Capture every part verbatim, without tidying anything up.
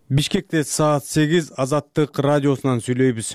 Бишкекте саат сегиз Азаттык радиосунан сүйлөйбүз.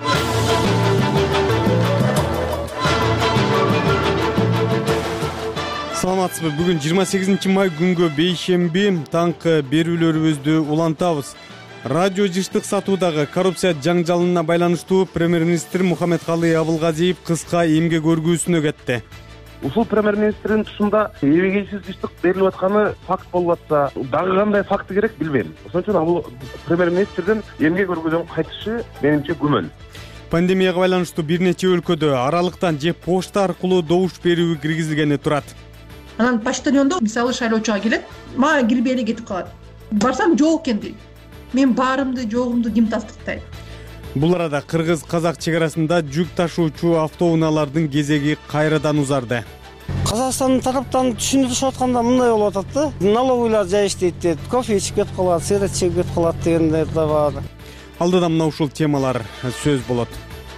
Саламатсызбы? Бүгүн жыйырма сегизинчи май күнгө бейшемби таңкы берүүлөрүбүздү улантабыз. Радио жыштык сатуудагы коррупция жаңжалына байланыштуу премьер-министр Мухаммедкалый Абылгазиев кыска эмгек өргүүсүнө кетти. Ушул премьер-министрдин тушунда эбегейсиз жыштык берилип атканы факт болуп атса, дагы кандай факты керек билбейм. Ошон үчүн бул премьер-министрдин эмгек өргүүдөн кайтышы менимче күмөн. Пандемияга байланыштуу бир нече өлкөдө аралыктан же почта аркылуу добуш берүү киргизилгени турат. Анан почтальондо мисалы шайлоочуга келет, мага кирбей эле кетип калат. Барсам жок экен дейт. Мен баарымды жогумду ким тастыктайт? Бул арада кыргыз-казак чек арасында жүк ташуучу автоунаалардын кезеги кайрадан узарды. Казакстандын тараптан түшүнүп туруп атканда мындай болуп атат да. Налоговыйлар жай иштейт дейт, кофе ичип кетип калат, сигарет чегип кетип калат дегендер да бар. Алдыда мына ушул темалар сөз болот.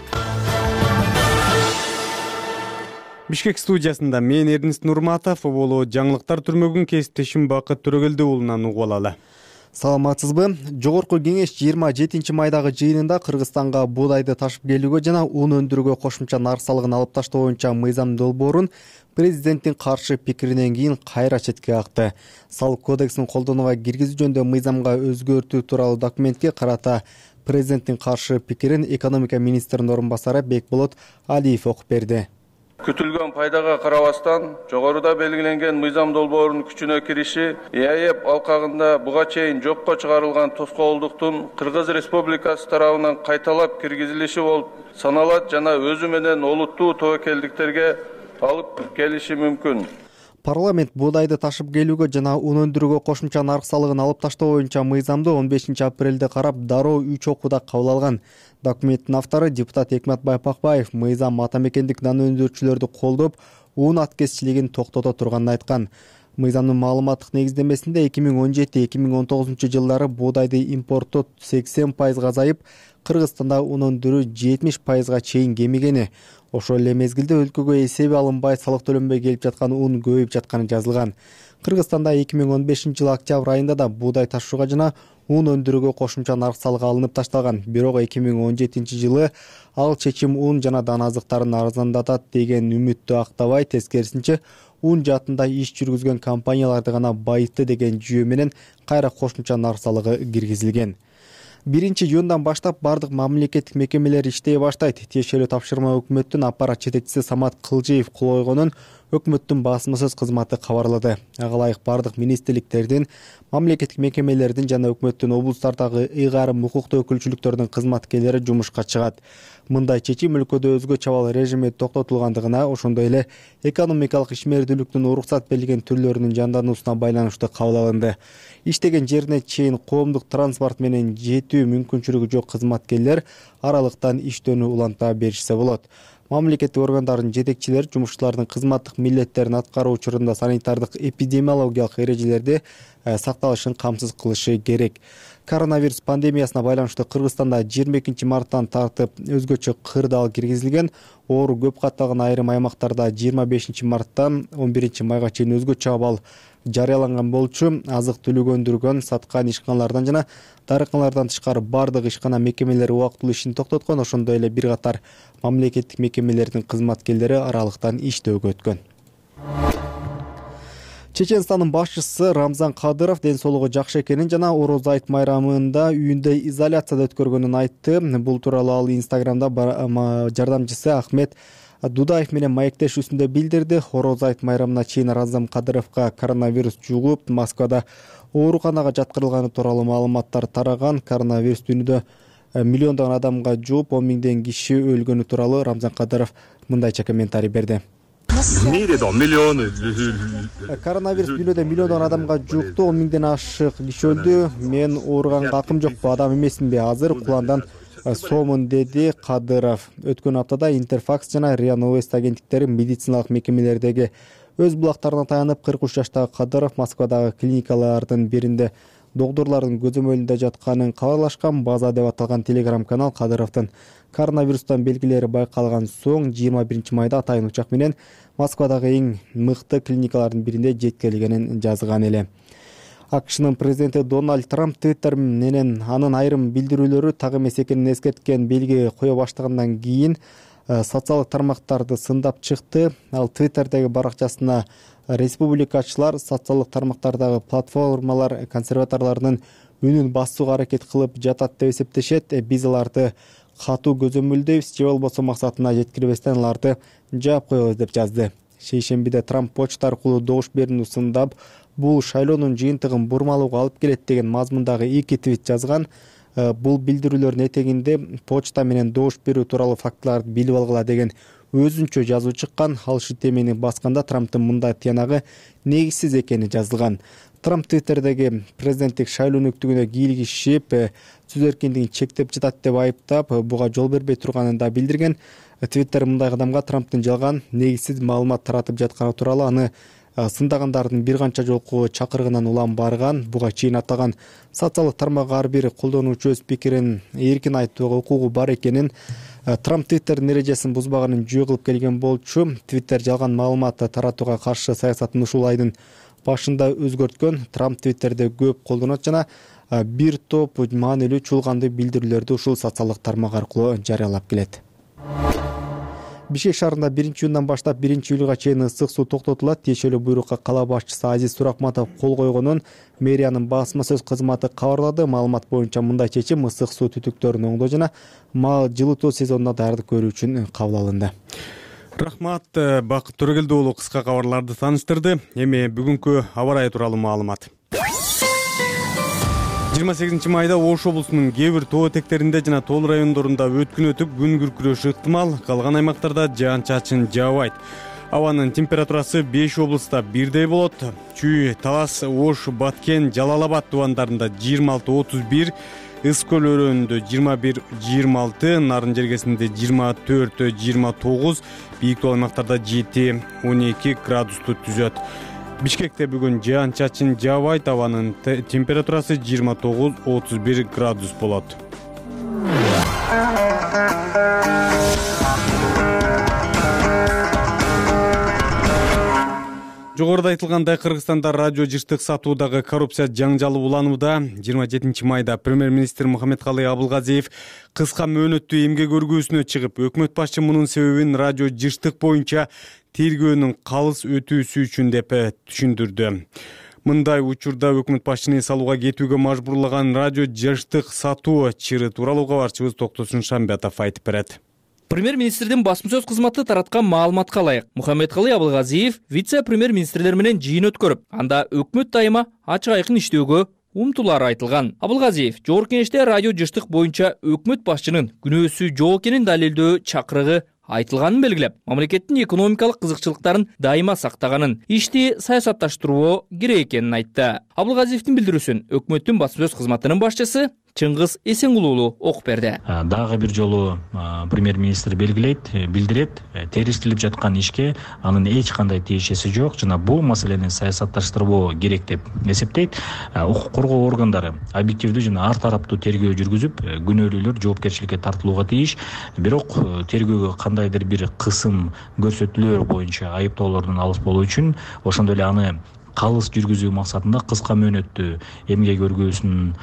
Бишкек студиясында мен Эрнест Нурматов, боло жаңылыктар түрмөгүн кесиптешим Бакыт Төрөгелди уулунан угуп алалы. Саламатсызбы? Жогорку кеңеш жыйырма жетинчи майдагы жыйынында Кыргызстанга боодайды ташып келүүгө жана ун өндүрүүгө кошумча нарк салыгын алып таштоо боюнча мыйзам долбоорун президенттин каршы пикиринен кийин кайра четке какты. Салык кодексин колдонууга киргизүү жөнүндө мыйзамга өзгөртүү тууралуу документке карата президенттин каршы пикирин экономика министринин орун басары Бекболот Алиев окуп берди. Күтүлгөн пайдага карабастан жогоруда белгиленген мыйзам долбоорунун күчүнө кириши ЭАЭП алкагында буга чейин жокко чыгарылган тоскоолдуктун Кыргыз Республикасы тарабынан кайталап киргизилиши болуп саналат жана өзү менен олуттуу тобокелдиктерге алып келиши мүмкүн. Парламент боодайды ташып келүүгө жана ун өндүрүүгө кошумча нарк салыгын алып таштоо боюнча мыйзамды он бешинчи апрелде карап дароо үч окууда кабыл алган. Документтин автору депутат Экматбай Пакбаев мыйзам ата мекендик нан өндүрүүчүлөрдү колдоп, ун аткезчилигин токтото турганын айткан. Мыйзамдын маалыматтык негиздемесинде эки миң он жети эки миң он тогузунчу жылдары боодайды импорттоо сексен пайызга азайып, Кыргызстанда ун өндүрүү жетимиш пайызга чейин кемигени. Ошол эле мезгилде өлкөгө эсеби алынбай салык төлөнбөй келип жаткан ун көбөйүп жатканы жазылган. Кыргызстанда эки миң он бешинчи жылы октябрь айында да буудай ташууга жана ун өндүрүүгө кошумча нарк салыгы алынып ташталган. Бирок эки миң он жетинчи жылы ал чечим ун жана дан азыктарын арзандатат деген үмүттү актабай, тескерисинче ун жаатында иш жүргүзгөн компанияларды гана байытты деген жүйө менен кайра кошумча нарк салыгы киргизилген. Биринчи июндан баштап бардык мамлекеттик мекемелер иштей баштайт. Тиешелүү тапшырма өкмөттүн аппарат жетекчиси Самат Кылжиев кол койгонун өкмөттүн басмасөз кызматы кабарлады. Ага ылайык бардык министрликтердин, мамлекеттик мекемелердин жана өкмөттүн облустардагы ыйгарым укуктуу өкүлчүлүктөрдүн кызматкерлери жумушка чыгат. Мындай чечим өлкөдө өзгө чабал режими токтотулгандыгына, ошондой эле экономикалык ишмердүүлүктүн уруксат берилген түрлөрүнүн жандануусуна байланыштуу кабыл алынды. Иштеген жерине чейин коомдук транспорт менен жетүү мүмкүнчүлүгү жок кызматкерлер аралыктан иштөөнү уланта беришсе болот. Мамлекеттик органдардын жетекчилери жумушчулардын кызматтык милдеттерин аткаруу учурунда санитардык эпидемиологиялык эрежелерди сакталышын камсыз кылышы керек. Коронавирус пандемиясына байланыштуу Кыргызстанда жыйырма экинчи марттан тартып өзгөчө кырдаал киргизилген. Оору көп катталган айрым аймактарда жыйырма бешинчи марттан он биринчи майга чейин өзгөчө абал жарыяланган болчу. Азык-түлүк өндүргөн, саткан ишканалардан жана дарыканалардан тышкары бардык ишкана мекемелери убактылуу ишин токтоткон. Ошондой эле бир катар мамлекеттик мекемелердин кызматкерлери аралыктан иштөөгө өткөн. Чеченстандын башчысы Рамзан Кадыров ден соолугу жакшы экенин жана Ороз айт майрамында үйүндө изоляцияда өткөргөнүн айтты. Бул тууралуу ал Инстаграмда жардамчысы Ахмет Дудаев менен маектешүүсүндө билдирди. Ороз айт майрамына чейин Рамзан Кадыровго коронавирус жугуп, Москвада ооруканага жаткырылганы тууралуу маалыматтар тараган. Коронавирус дүйнөдө миллиондогон адамга жугуп, он миңден киши өлгөнү тууралуу Рамзан Кадыров мындайча комментарий берди. Коронавирус дүйнөдө миллиондогон адамга жукту, он миңден ашык киши өлдү. Мен ооруганга акым жокпу, адам эмесминби? Азыр куландан соомун, деди Кадыров. Өткөн аптада Интерфакс жана РИА Новости агенттиктери медициналык мекемелердеги өз булактарына таянып, кырк үч жаштагы Кадыров Москвадагы клиникалардын биринде докторлордун көзөмөлүндө жатканын кабарлашкан. База деп аталган телеграм-канал Кадыровдун коронавирустан белгилери байкалган соң жыйырма биринчи майда атайын учак менен Москвадагы эң мыкты клиникалардын биринде жеткирилгенин жазган эле. акшнын президенти Дональд Трамп Твиттер менен анын айрым билдирүүлөрү так эмес экенин эскерткен белги кое баштагандан кийин социалдык тармактарды сындап чыкты. Ал Твиттердеги баракчасына республикачылар социалдык тармактардагы платформалар консерваторлордун үнүн басууга аракет кылып жатат деп эсептешет. Биз аларды катуу көзөмөлдөйбүз, же болбосо максатына жеткирбестен аларды жаап коебуз деп жазды. Шейшембиде Трамп почта аркылуу добуш берүүнү сындап, бул шайлоонун жыйынтыгын бурмалууга алып келет деген мазмундагы эки твит жазган. Бул билдирүүлөрдүн этегинде почта менен добуш берүү тууралуу фактыларды билип алгыла деген өзүнчө жазуу чыккан. Ал ушул темени басканда Трамптын мындай тыянагы негизсиз экени жазылган. Трамп Твиттердеги президенттик шайлоо өнүктүгүнө кийлигишип, сөз эркиндигин чектеп жатат деп айыптап, буга жол бербей турганын да билдирген. Твиттер мындай кадамга Трамптын жалган, негизсиз маалымат таратып жатканы тууралуу аны сындагандардын бир канча жолку чакырыгынан улам барган. Буга чейин атаган социалдык тармак ар бир колдонуучу өз пикирин эркин айтууга укугу бар экенин, Трамп Твиттердин эрежесин бузбаганын жөө кылып келген болчу. Твиттер жалган маалымат таратууга каршы саясатын ушул айдын башында өзгөрткөн. Трамп Твиттерде көп колдонот жана бир топ маанилүү чуулганды билдирүүлөрдү ушул социалдык тармак аркылуу жарыялап келет. Бишкек шаарында биринчи июндан баштап биринчи июлга чейин ысык суу токтотулат. Тиешелүү буйрукка кала башчысы Азиз Суракматов кол койгонун мэриянын басма сөз кызматы кабарлады. Маалымат боюнча мындай чечим ысык суу түтүктөрүн оңдоо жана мал жылытуу сезонуна даярдык көрүү үчүн кабыл алынды. Рахмат, Бакыт Төрөгелди уулу кыска кабарларды тааныштырды. Эми бүгүнкү аба ырайы тууралуу маалымат. жыйырма сегизинчи майда Ош облусунун кээ бир тоо этектеринде жана тоол райондорунда өткүн өтүп күн күркүрөшү ыктымал. Калган аймактарда жаан-чачын жаабайт. Абанын температурасы беш облуста бирдей болот. Чүй, Талас, Ош, Баткен, Жалал Абад тубандарында жыйырма алты отуз бир, Ыс көл өрөөнүндө жыйырма бир жыйырма алты, Нарын жергесинде жыйырма төрт жыйырма тогуз, бийик тоо аймактарда жети он эки градусту түзөт. Бишкекте бүгүн жаан-чачын жаабайт, абанын температурасы жыйырма тогуз отуз бир градус болот. Жогоруда айтылгандай, Кыргызстанда радио жыштык сатуудагы коррупция жаңжалы уланууда. жыйырма жетинчи майда премьер-министр Мухаммедкалый Абылгазиев кыска мөөнөттүү эмгек өргүүсүнө чыгып, өкмөт башчы мунун себебин радио жыштык боюнча тергөөнүн калыс өтүүсү үчүн деп түшүндүрдү. Мындай учурда өкмөт башчыны эс алууга кетүүгө мажбурлаган радио жыштык сатуу чыры тууралуу кабарчыбыз Токтосун Шамбетов айтып берет. Премьер-министрдин басма сөз кызматы тараткан маалыматка ылайык, Мухаммедкалый Абылгазиев вице-премьер-министрлер менен жыйын өткөрүп, анда өкмөт дайыма ачык айкын иштөөгө умтулары айтылган. Абылгазиев Жогорку Кеңеште радио жыштык боюнча өкмөт башчынын күнөөсү жок экенин далилдөө чакырыгы айтылганын белгилеп, мамлекеттин экономикалык кызыкчылыктарын дайыма сактаганын, ишти саясатташтыруу керек экенин айтты. Абылгазиевдин билдирүүсүн өкмөттүн басма сөз кызматынын башчысы Чыңгыз Эсенгулуулу окуп берди. Дагы бир жолу премьер-министр белгилейт, билдирет, териштирип жаткан ишке анын эч кандай тиешеси жок жана бул маселени саясатташтырбоо керек деп эсептейт. Укук коргоо органдары объективдүү жана ар тараптуу тергөө жүргүзүп, күнөөлүүлөр жоопкерчиликке тартылууга тийиш. Бирок тергөөгө кандайдыр бир кысым көрсөтүүлөр боюнча айыптоолордон алыс болуу үчүн ошондой эле аны калыс жүргүзүү максатында кыска мөөнөттүү эмгек өргөөсүн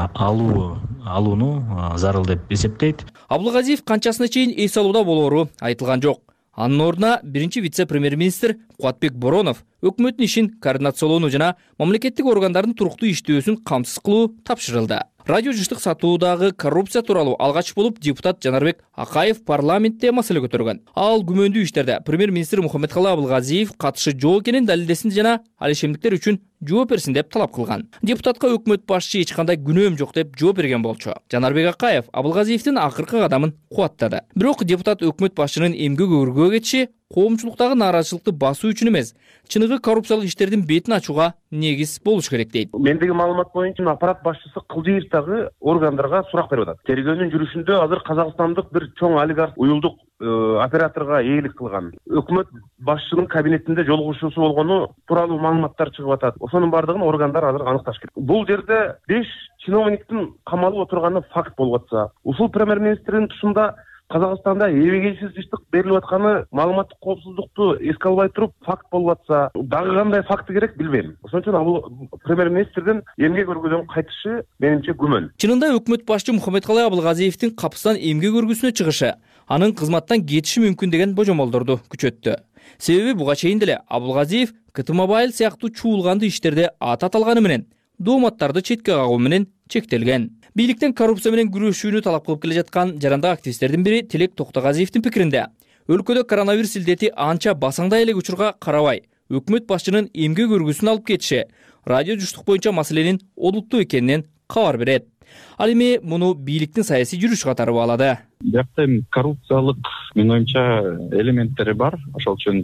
алуу алууну зарыл деп эсептейт. Абылгазиев канчасына чейин эс алууда болоору айтылган жок. Анын ордуна биринчи вице-премьер-министр Кубатбек Боронов өкмөттүн ишин координациялоону жана мамлекеттик органдардын туруктуу иштөөсүн камсыз кылуу тапшырылды. Радио жыштык сатуудагы коррупция тууралуу алгач болуп депутат Жанарбек Акаев парламентте маселе көтөргөн. Ал күмөндүү иштерде премьер-министр Мухаммедкалый Абылгазиев катышы жок экенин далилдесин жана ал ишемдиктер үчүн жооп берсин деп талап кылган. Депутатка өкмөт башчы эч кандай күнөөм жок деп жооп берген болчу. Жанарбек Акаев Абылгазиевдин акыркы кадамын кубаттады. Бирок депутат өкмөт башчынын эмгек өргөөгө кетиши коомчулуктагы нааразычылыкты басуу үчүн эмес, чыныгы коррупциялык иштердин бетин ачууга негиз болуш керек дейт. Мендеги маалымат боюнча аппарат башчысы Кылжыевдагы органдарга сурак берип атат. Тергөөнүн жүрүшүндө азыр казакстандык бир чоң олигарх уюлдук операторго ээлик кылган. Өкмөт башчынын кабинетинде жолугушуусу болгону тууралуу маалыматтар чыгып атат. Ошонун бардыгын органдар азыр аныкташ керек. Бул жерде беш чиновниктин камалып отурганы факт болуп атса, ушул премьер-министрдин тушунда Казакстанда эбегейсиз жыштык берилип атканы маалыматтык коопсуздукту эске албай туруп факт болуп атса, дагы кандай факты керек билбейм. Ошон үчүн бул премьер-министрдин эмгек өргөдөн кайтышы менимче күмөн. Чынында өкмөт башчы Мухаммедкалый Абылгазиевдин капыстан эмгек өргүсүнө чыгышы анын кызматтан кетиши мүмкүн деген божомолдорду күчөттү. Себеби буга чейин деле Абылгазиев КТ Мобайл сыяктуу чуулганды иштерде ат аталганы менен дооматтарды четке кагуу менен чектелген. Бийликтен коррупция менен күрөшүүнү талап кылып келе жаткан жарандык активисттердин бири Тилек Токтогазиевдин пикиринде, өлкөдө коронавирус илдети анча басаңдай элек учурга карабай, өкмөт башчынын эмгек өргүсүн алып кетиши радио жуштук боюнча маселенин олуттуу экенинен кабар берет. Ал эми муну бийликтин саясий жүрүш катары баалады. Биякта эми коррупциялык менин оюмча элементтери бар. Ошол үчүн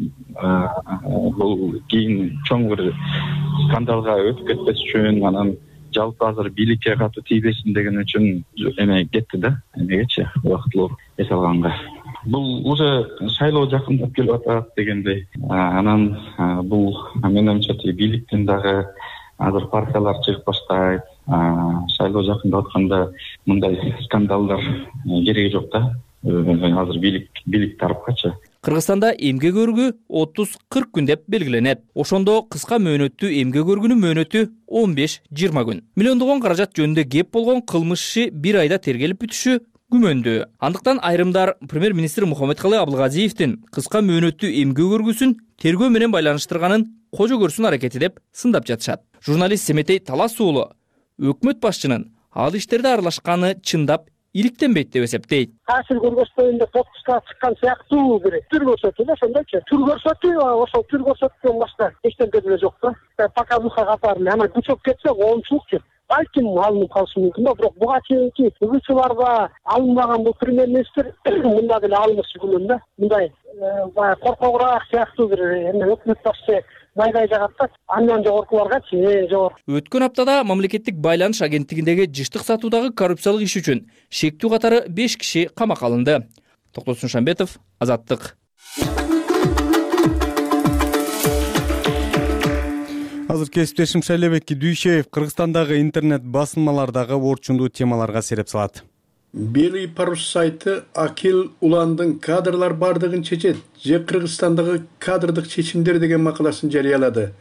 бул кийин чоң бир скандалга өтүп кетпес үчүн, анан жалпы азыр бийликке катуу тийбесин деген үчүн эме кетти да, эмегечи убактылуу эс алганга. Бул уже шайлоо жакындап келип атат дегендей. Анан бул менин оюмча бийликтин дагы азыр партиялар чыгып баштайт. Шайлоо жакындап атканда мындай скандалдар кереги жок да. Азыр бийлик бийлик тарапкачы. Кыргызстанда эмгек өргүү отуз кырк күн деп белгиленет. Ошондо кыска мөөнөттүү эмгек өргүнүн мөөнөтү он беш жыйырма күн. Миллиондогон каражат жөнүндө кеп болгон кылмыш иши бир айда тергелип бүтүшү күмөндүү. Андыктан айрымдар премьер-министр Мухаммедкалый Абылгазиевдин кыска мөөнөттүү эмгек өргүсүн тергөө менен байланыштырганын кожо көрсүн аракети деп сындап жатышат. Журналист Семетей Талас уулу өкмөт башчынын ал иштерде аралашканы чындап иликтенбейт деп эсептейт. Таасир көргөзбөйүн деп отпускага чыккан сыяктуу бир түр көрсөтүү да, ошондойчу. Түр көрсөтүү, ошол түр көрсөтүүдөн башка эчтеке деле жок да. Показуха катары эле, ана күчөп кетсе коомчулукчу. Балким алынып калышы мүмкүн да, бирок буга чейинки угуучуларга алынбаган бул премьер-министр мында деле алынышы күнүн да. Мындай баягы коркогураак сыяктуу бир эме өкмөт башчы майдай жагат да, андан жогоркуларгачы жогорку. Өткөн аптада мамлекеттик байланыш агенттигиндеги жыштык сатуудагы коррупциялык иш үчүн шектүү катары беш киши камакка алынды. Токтосун Шамбетов, Азаттык. Азыр кесиптешим Шайлебек Дүйшеев Кыргызстандагы интернет басылмалардагы орчундуу темаларга сереп салат. Белый парус сайты Акил Уландын кадрлар бардыгын чечет же Кыргызстандагы кадрдык чечимдер деген макаласын жарыялады.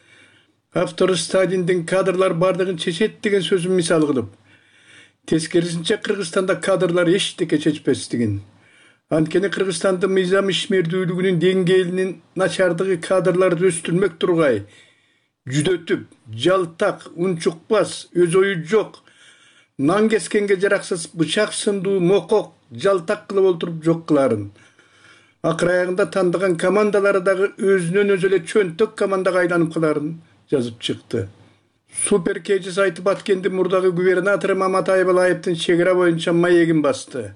Автору Сталиндин кадрлар бардыгын чечет деген сөзүн мисал кылып, тескерисинче Кыргызстанда кадрлар эчтеке чечпестигин. Анткени Кыргызстандын мыйзам ишмердүүлүгүнүн деңгээлинин начардыгы кадрларды өстүрмөк тургай, жүдөтүп, жалтак, унчукпас, өз ою жок, нан кескенге жараксыз бычак сындуу мокок жалтак кылып олтуруп жок кыларын. Акыр аягында тандаган командалары дагы өзүнөн өзү эле чөнтөк командага айланып каларын жазып чыкты. Супер Кежи сайты Баткендин мурдагы губернатору Маматай Балаевдин чегара боюнча маегин басты.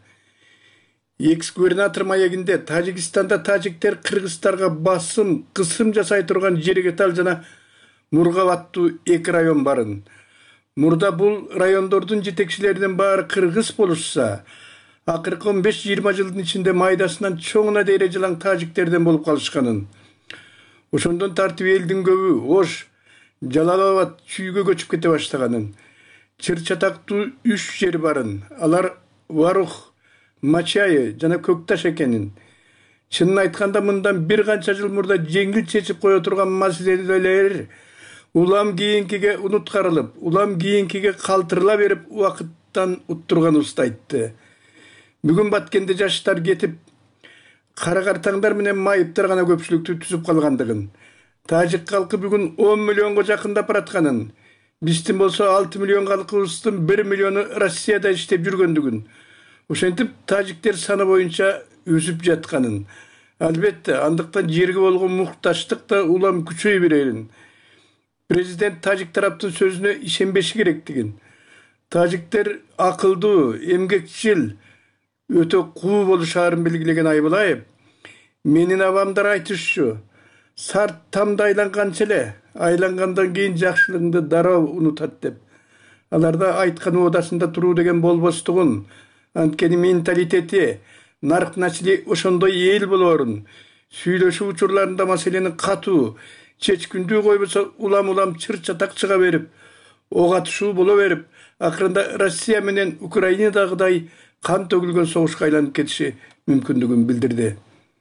Экс-губернатор маегинде Тажикстанда тажиктер кыргыздарга басым, кысым жасай турган Жерегетал жана Мургап аттуу эки район барын. Мурда бул райондордун жетекчилеринин баары кыргыз болушса, акыркы он беш жыйырма жылдын ичинде майдасынан чоңуна дейре жылаң тажиктерден болуп калышканын. Ошондон тартип элдин көбү Ош, Жалалабад чүйгө көчүп кете баштаганын. Чыр-чатактуу үч жер барын. Алар Варух, Мачайы жана Көкташ экенин. Чынын айтканда мындан бир канча жыл мурда жеңил чечип кое турган маселелер улам кийинкиге унуткарылып, улам кийинкиге калтырыла берип убакыттан уттурган уста айтты. Бүгүн Баткенде жаштар кетип, кара картаңдар менен майыптар гана көпчүлүктү түзүп калгандыгын, тажик калкы бүгүн он миллионго жакындап баратканын, биздин болсо алты миллион калкыбыздын бир миллиону Россияда иштеп жүргөндүгүн, ошентип тажиктер саны боюнча өсүп жатканын, албетте андыктан жерге болгон мукташтык да улам күчөй берерин. Президент тажик тараптын сөзүнө ишенбеши керектигин, тажиктер акылдуу, эмгекчил, өтө куу болушаарын белгилеген Айбалаев, менин абамдар айтышчу, сарт тамда айланганча эле, айлангандан кийин жакшылыгыңды дароо унутат деп. Аларда айткан оодасында туруу деген болбостугун, анткени менталитети, нарк начили ошондой эл болоорун, сүйлөшүү учурларында маселени катуу, чечкүндүү койбосо улам-улам чыр-чатак чыга берип, ок атышуу боло берип, акырында Россия менен Украинадагыдай кан төгүлгөн согушка айланып кетиши мүмкүндүгүн билдирди.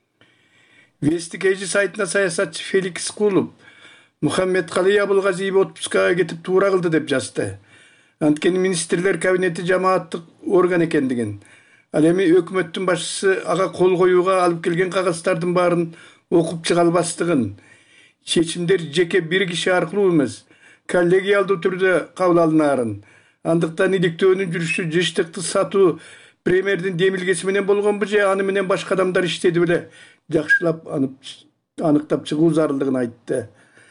Вестик эжи сайтына саясатчы Феликс Кулов Мухаммедкалый Абылгазиев отпускага кетип туура кылды деп жазды. Анткени министрлер кабинети жамааттык орган экендигин, ал эми өкмөттүн башчысы ага кол коюуга алып келген кагаздардын баарын окуп чыга албастыгын, чечимдер жеке бир киши аркылуу эмес, коллегиалдуу түрдө кабыл алынаарын, андыктан иликтөөнүн жүрүшү жыштыкты сатуу премьердин демилгеси менен болгонбу же аны менен башка адамдар иштеди беле жакшылап аныктап чыгуу зарылдыгын айтты.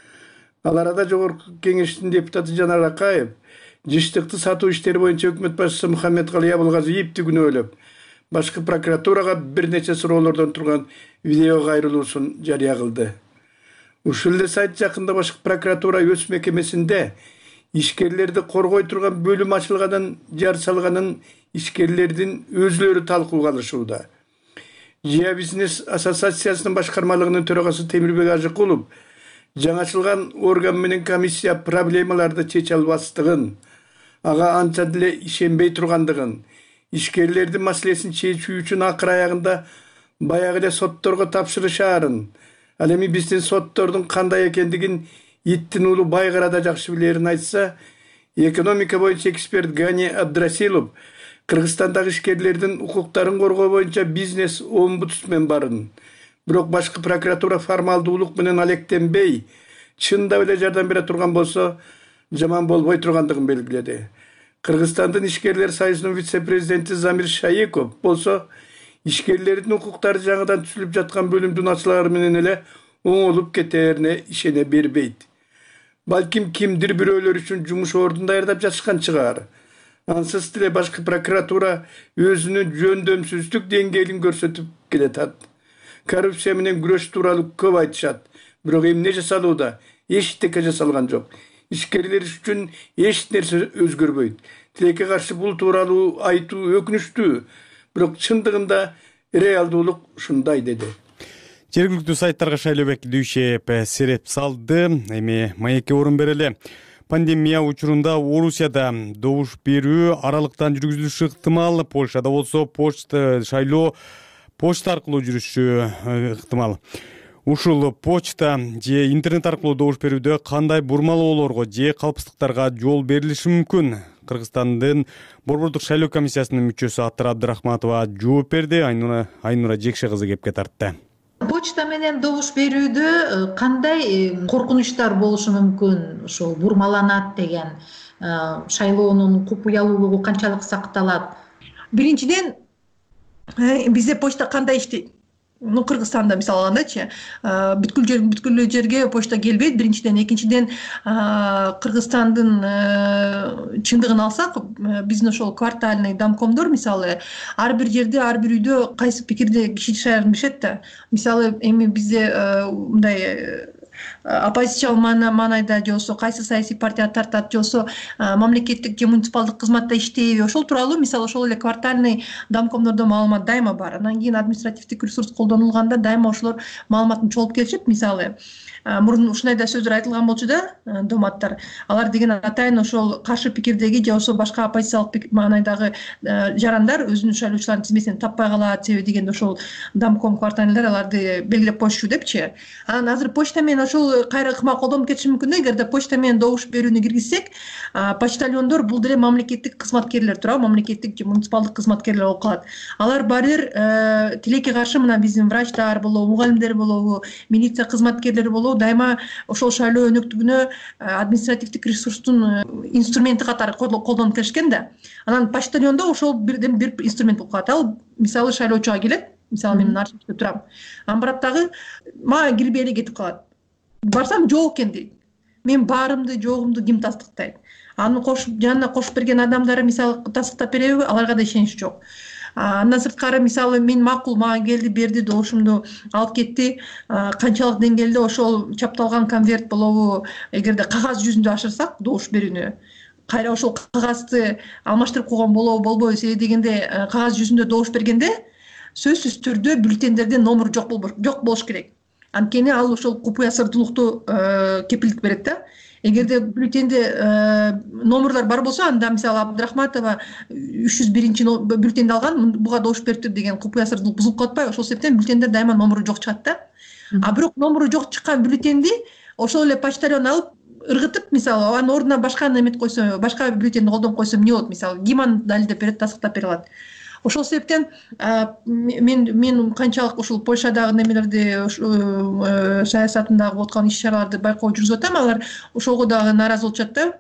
Ал арада жогорку кеңештин депутаты Жанар Акаев жыштыкты сатуу иштери боюнча өкмөт башчысы Мухаммедкалый Абылгазиевди күнөөлөп, башкы прокуратурага бир нече суроолордон турган видео кайрылуусун жарыя кылды. Ушул эле сайт жакында башкы прокуратура өз мекемесинде ишкерлерди коргой турган бөлүм ачылганын жар салганын ишкерлердин өзлөрү талкууга алышууда. Жия бизнес ассоциациясынын башкармалыгынын төрагасы Темирбек Ажыкулов жаңачылган орган менен комиссия проблемаларды чече албастыгын, ага анча деле ишенбей тургандыгын, ишкерлердин маселесин чечүү үчүн акыр аягында баягы эле сотторго тапшырышаарын, ал эми биздин соттордун кандай экендигин иттин уулу байгара жакшы билерин айтса, экономика боюнча эксперт Гани Абдрасилов Кыргызстандагы ишкерлердин укуктарын коргоо боюнча бизнес омбудсмен барын, бирок башкы прокуратура формалдуулук менен алектенбей, чында эле жардам бере турган болсо, жаман болбой тургандыгын белгиледи. Кыргызстандын ишкерлер союзунун вице-президенти Замир Шаиков болсо, ишкерлердин укуктары жаңыдан түзүлүп жаткан бөлүмдүн ачылары менен эле оңолуп кетерине ишене бербейт. Балким кимдир бирөөлөр үчүн жумуш ордун даярдап жатышкан чыгар. Ансыз деле башкы прокуратура өзүнүн жөндөмсүздүк деңгээлин көрсөтүп келатат. Коррупция менен күрөш тууралуу көп айтышат, бирок эмне жасалууда? Эчтеке жасалган жок. Ишкерлер үчүн эч нерсе өзгөрбөйт. Тилекке каршы бул тууралуу айтуу өкүнүчтүү, бирок чындыгында реалдуулук ушундай деди. Жергиликтүү сайттарга шайлообек Дүйшев сереп салды. Эми маекке орун берели. Пандемия учурунда Орусияда добуш берүү аралыктан жүргүзүлүшү ыктымал. Польшада болсо почта шайлоо почта аркылуу жүрүшү ыктымал. Ушул почта же интернет аркылуу добуш берүүдө кандай бурмалоолорго же калпсыздыктарга жол берилиши мүмкүн? Кыргызстандын Борбордук шайлоо комиссиясынын мүчөсү Аттар Абдрахматова жооп берди. Айнура Айнура Жекше кызы кепке тартты. Почта менен добуш берүүдө кандай коркунучтар болушу мүмкүн? Ошол бурмаланат деген шайлоонун купуялуулугу канчалык сакталат? Биринчиден, бизде почта кандай иштейт? Ну, Кыргызстанда мисалы алгандачы, бүткүл жер бүткүл жерге почта келбейт. Биринчиден, экинчиден, Кыргызстандын чындыгын алсак, биздин ошол квартальный домкомдор мисалы ар бир жерде, ар бир үйдө кайсы пикирде киши жашарын билишет да. Мисалы, эми бизде мындай оппозициялык маанайда же болбосо кайсы саясий партия тартат, же болбосо мамлекеттик же муниципалдык кызматта иштейби, ошол тууралуу мисалы ошол эле квартальный домкомдордо маалымат дайыма бар. Анан кийин административдик ресурс колдонулганда дайыма ошолор маалыматын чогулуп келишет. Мисалы мурун ушундай да сөздөр айтылган болчу да, доматтар. Алар деген атайын ошол каршы пикирдеги же болбосо башка оппозициялык маанайдагы жарандар өзүнүн шайлоочулардын тизмесин таппай калат, себеби дегенде ошол домком квартальныйлар аларды белгилеп коюшчу депчи. Анан азыр почта менен ошол кайра ыкма колдонуп кетиши мүмкүн да. Эгерде почта менен добуш берүүнү киргизсек, почтальондор бул деле мамлекеттик кызматкерлер туурабы, мамлекеттик же муниципалдык кызматкерлер болуп калат. Алар баары бир тилекке каршы мына биздин врачтар болобу, мугалимдер болобу, милиция кызматкерлери болобу дайыма ошол шайлоо өнөктүгүнө административдик ресурстун инструменти катары колдонуп келишкен да. Анан почтальондо ошол бирден бир инструмент болуп калат. Ал мисалы шайлоочуга келет, мисалы мен архивде турам. Анан бараттагы мага кирбей эле кетип калат. Барсам жок экен дейт. Мен баарымды, жогумду ким тастыктайт? Аны кошуп, жанына кошуп берген адамдары мисалы тастыктап береби? Аларга да ишенич жок. Андан сырткары мисалы мен макул, мага келди, берди, добушумду алып кетти. Канчалык деңгээлде ошол чапталган конверт болобу, эгерде кагаз жүзүндө ашырсак добуш берүүнү, кайра ошол кагазды алмаштырып койгон болобу, болбойбу, себеби дегенде кагаз жүзүндө добуш бергенде сөзсүз түрдө бюллетендерде номер жок жок болуш керек. Анткени ал ошол купуя сырдуулукту кепилдик берет да. эгерде бюллетенде номерлор бар болсо, анда мисалы Абдрахматова үч жүз биринчи бюллетенди алган, буга добуш бериптир деген купуя сырдуулук бузулуп калат атпайбы? Ошол себептен бюллетенде дайыма номеру жок чыгат да. А бирок номеру жок чыккан бюллетенди ошол эле почтальон алып ыргытып, мисалы анын ордуна башканы эметип койсо, башка бюллетенди колдонуп койсо эмне болот? Мисалы ким аны далилдеп берет, тастыктап бере алат? Ошол себептен мен мен канчалык ушул Польшадагы немелерди, саясатындагы болуп аткан иш-чараларды байкоо жүргүзүп атам, алар ошого дагы нааразы болушат да.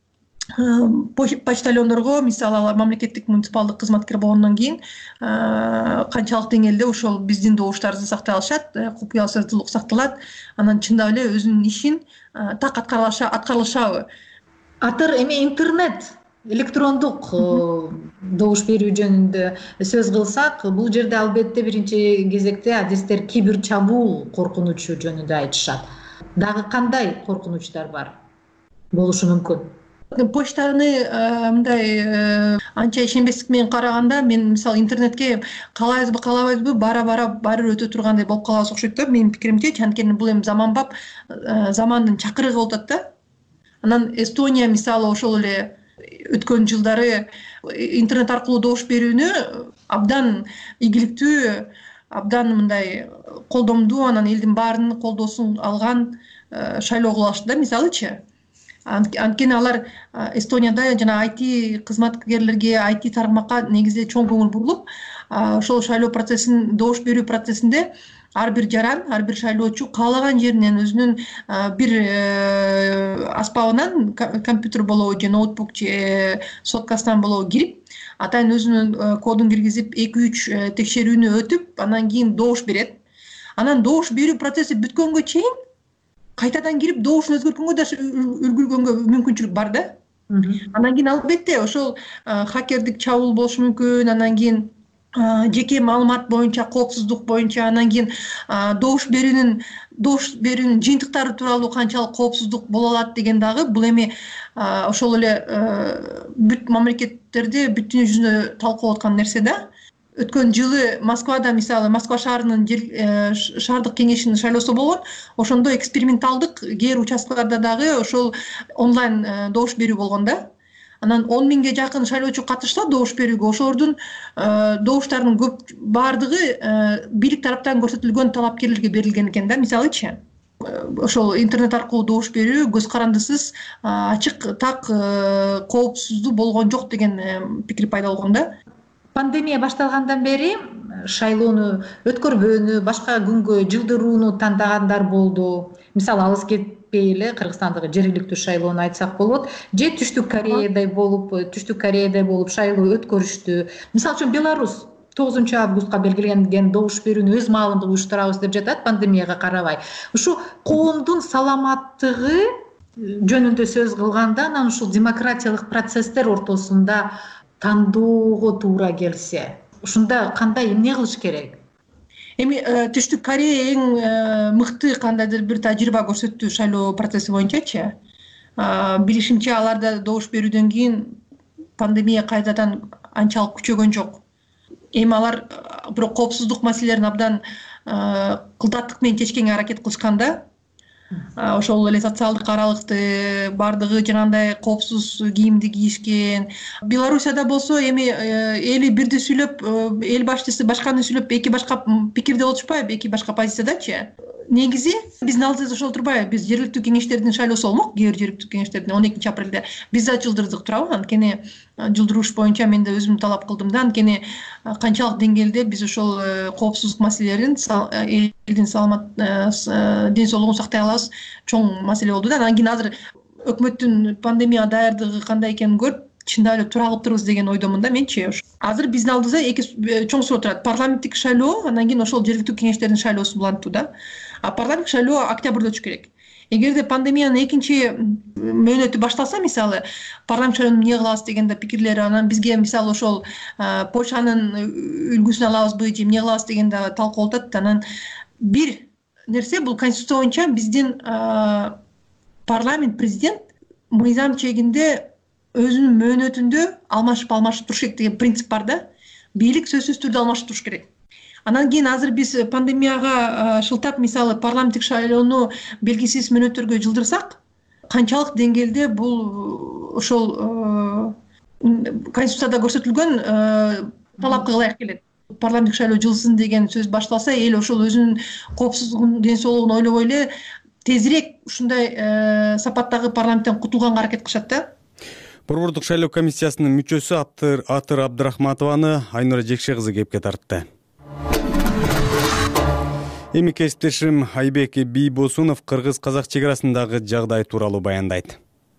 Почтальондорго, мисалы алар мамлекеттик муниципалдык кызматкер болгондон кийин канчалык деңгээлде ошол биздин добуштарыбызды сактай алышат, купуя сырдуулук сакталат, анан чындап эле өзүнүн ишин так аткарылышабы? Атыр эми интернет, электрондук добуш берүү жөнүндө сөз кылсак, бул жерде албетте биринчи кезекте адистер кибер чабуул коркунучу жөнүндө айтышат. Дагы кандай коркунучтар бар болушу мүмкүн? Почтаны мындай анча ишенбестик менен караганда, мен мисалы интернетке каалайбызбы каалабайбызбы бара бара баары өтө тургандай болуп калабыз окшойт да, менин пикиримче. Анткени бул эми заманбап, замандын чакырыгы болуп атат да. Анан Эстония мисалы ошол эле өткөн жылдары интернет аркылуу добуш берүүнү абдан ийгиликтүү, абдан мындай колдомдуу, анан элдин баарынын колдоосун алган шайлоо кылып алышты да, мисалычы. Анткени алар Эстонияда жана ай ти кызматкерлерге, ай ти тармакка негизде чоң көңүл бурулуп, ошол шайлоо процессин, добуш берүү процессинде ар бир жаран, ар бир шайлоочу каалаган жеринен өзүнүн бир аспабынан, компьютер болобу же ноутбук же соткасынан болобу кирип, атайын өзүнүн кодун киргизип эки үч текшерүүнү өтүп, анан кийин добуш берет. Анан добуш берүү процесси бүткөнгө чейин кайтадан кирип добушун өзгөрткөнгө да үлгүргөнгө мүмкүнчүлүк бар да. Анан кийин албетте ошол хакердик чабуул болушу мүмкүн, анан кийин жеке маалымат боюнча, коопсуздук боюнча, анан кийин добуш берүүнүн добуш берүүнүн жыйынтыктары тууралуу канчалык коопсуздук боло алат деген дагы бул эми ошол эле бүт мамлекеттерде бүт дүйнө жүзүндө талкуулап аткан нерсе да. Өткөн жылы Москвада, мисалы Москва шаарынын шаардык кеңешинин шайлоосу болгон. Ошондо эксперименталдык кээ бир участкаларда дагы ошол онлайн добуш берүү болгон да. Анан он миңге жакын шайлоочу катышса добуш берүүгө, ошолордун добуштарынын көп баардыгы бийлик тараптан көрсөтүлгөн талапкерлерге берилген экен да, мисалычы. Ошол интернет аркылуу добуш берүү көз карандысыз, ачык, так, коопсуздуу болгон жок деген пикир пайда болгон да. Пандемия башталгандан бери шайлоону өткөрбөөнү, башка күнгө жылдырууну тандагандар болду. Мисалы алыс кетпей эле Кыргызстандагы жергиликтүү шайлоону айтсак болот. Же Түштүк Кореядай болуп, Түштүк Кореядай болуп шайлоо өткөрүштү. Мисалы үчүн Беларусь тогузунчу августка белгиленген добуш берүүнү өз маалында уюштурабыз деп жатат, пандемияга карабай. Ушу коомдун саламаттыгы жөнүндө сөз кылганда, анан ушул демократиялык процесстер ортосунда тандоого туура келсе, ушунда кандай эмне кылыш керек? Эми Түштүк Корея эң мыкты кандайдыр бир тажрыйба көрсөттү шайлоо процесси боюнчачы. Билишимче, аларда добуш берүүдөн кийин пандемия кайрадан анчалык күчөгөн жок. Эми алар бирок коопсуздук маселелерин абдан кылдаттык менен чечкенге аракет кылышкан да. Ошол эле социалдык аралыкты баардыгы жанагындай коопсуз кийимди кийишкен. Белоруссияда болсо эми эли бирди сүйлөп, эл башчысы башканы сүйлөп, эки башка пикирде болушпайбы, эки башка позициядачы. Негизи биздин алдыбызда ошол турбайбы? Биз жергиликтүү кеңештердин шайлоосу болмок, кээ бир жергиликтүү кеңештердин он экинчи апрелде биз да жылдырдык туурабы? Анткени жылдырууш боюнча мен да өзүм талап кылдым да. Анткени канчалык деңгээлде биз ошол коопсуздук маселелерин, элдин саламат ден соолугун сактай алабыз, чоң маселе болду да. Анан кийин азыр өкмөттүн пандемияга даярдыгы кандай экенин көрүп, чындап эле туура кылыптырбыз деген ойдомун да менчи. Азыр биздин алдыбызда эки чоң суроо турат. Парламенттик шайлоо, анан кийин ошол жергиликтүү кеңештердин шайлоосу булантуу да. А парламенттик шайлоо октябрда өтүш керек. Эгерде пандемиянын экинчи мөөнөтү башталса, мисалы, парламент шайлоону эмне кылабыз дегенде пикирлери, анан бизге мисалы ошол Польшанын үлгүсүн алабызбы же эмне кылабыз дегенде талкуу болуп атат. Анан бир нерсе, бул конституция боюнча биздин парламент, президент мыйзам чегинде өзүнүн мөөнөтүндө алмашып алмашып туруш керек деген принцип бар да. Бийлик сөзсүз түрдө алмашып туруш керек. Анан кийин азыр биз пандемияга шылтап, мисалы, парламенттик шайлоону белгисиз мөөнөттөргө жылдырсак, канчалык деңгээлде бул ошол конституцияда көрсөтүлгөн талапка ылайык келет. Парламенттик шайлоо жылсын деген сөз башталса, эл ошол өзүнүн коопсуздугун, ден соолугун ойлобой эле тезирээк ушундай сапаттагы парламенттен кутулганга аракет кылышат да. Борбордук шайлоо комиссиясынын мүчөсү Атыр Абдрахматованы Айнура Жекше кызы кепке тартты. Эми кесиптешим Айбек Бийбосунов кыргыз-казак чек-арасындагы жагдай тууралуу баяндайт.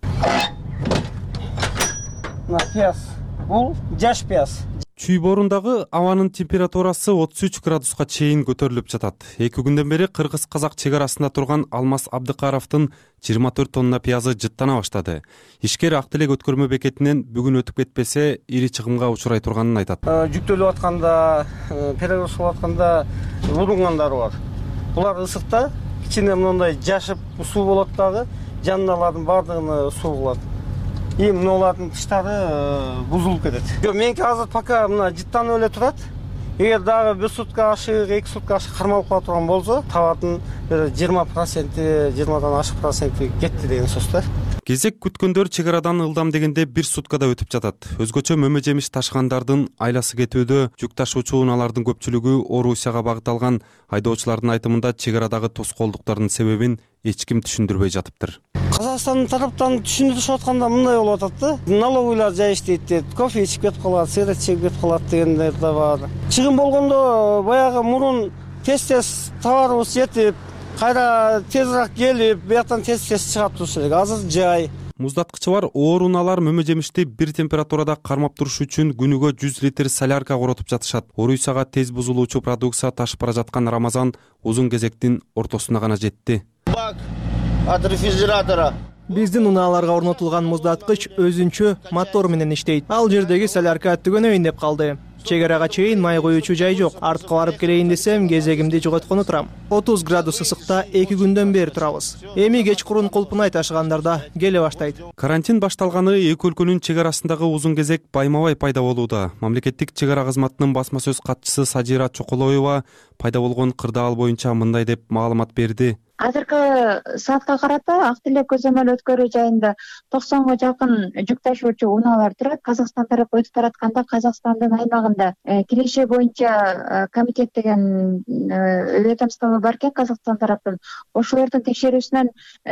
Пияз. Бул жаш пияз. Чүй борундагы абанын температурасы отуз үч градуска чейин көтөрүлүп жатат. Эки күндөн бери кыргыз-казак чек-арасында турган Алмаз Абдыкаровдун жыйырма төрт тонна пиязы жыттана баштады. Ишкер Ак Телек өткөрмө бекетинен бүгүн өтүп кетпесе, ири чыгымга учурай турганын айтат. Жүктөлүп атканда, перегруз кылып атканда улунгандары бар. Булар ысыкта кичине мындай жашып суу болот дагы, жанналардын бардыгына суу кылат. Эми мыналардын тыштары бузулуп кетет. Меники азыр пока мына жыттанып эле турат. Эгер дагы бир сутка ашык, эки сутка ашык кармалып кала турган болсо, табатын жыйырма проценти, жыйырмадан ашык проценти кетти деген сөз да. Кезек күткөндөр чек арадан ылдам дегенде бир суткада өтүп жатат. Өзгөчө мөмө жемиш ташыгандардын айласы кетүүдө, жүк ташуучу унаалардын көпчүлүгү Орусияга багытталган. Айдоочулардын айтымында чек арадагы тоскоолдуктардын себебин эч ким түшүндүрбөй жатыптыр. Казакстандын тараптан түшүндүрүшүп атканда мындай болуп атат да. Налоговыйлар жай иштейт дейт, кофе ичип кетип калат, сигарет чегип кетип калат дегендер да бар. Чыгым болгондо баягы мурун тез-тез товарыбыз жетип, кайра тезирээк келип, бияктан тез-тез чыгап туруш керек. Азыр жай. Муздаткычы бар оор унаалар мөмө жемишти бир температурада кармап туруш үчүн күнүгө жүз литр солярка коротуп жатышат. Орусияга тез бузулуучу продукция ташып бара жаткан Рамазан узун кезектин ортосуна гана жетти. Бак от рефрижератора. Биздин унааларга орнотулган муздаткыч өзүнчө мотор менен иштейт. Ал жердеги солярка түгөнөйүн деп калды. Чек арага чейин май коюучу жай жок. Артка барып келейин десем, кезегимди жоготкону турам. отуз градус ысыкта эки күндөн бери турабыз. Эми кечкурун Кулпунай ташыгандарда келе баштайт. Карантин башталганы эки өлкөнүн чек арасындагы узун кезек байма-бай пайда болууда. Мамлекеттик чек ара кызматынын басма сөз катчысы Сажира Чоколоева пайда болгон кырдаал боюнча мындай деп маалымат берди. Азыркы саатка карата Ак Телек көзөмөл өткөрүү жайында токсонго жакын жүк ташуучу унаалар турат. Казакстан тарапы өтүп баратканда Казакстандын аймагында киреше боюнча комитет деген ведомство бар экен Казакстан тараптан. Ошолордун текшерүүсүнөн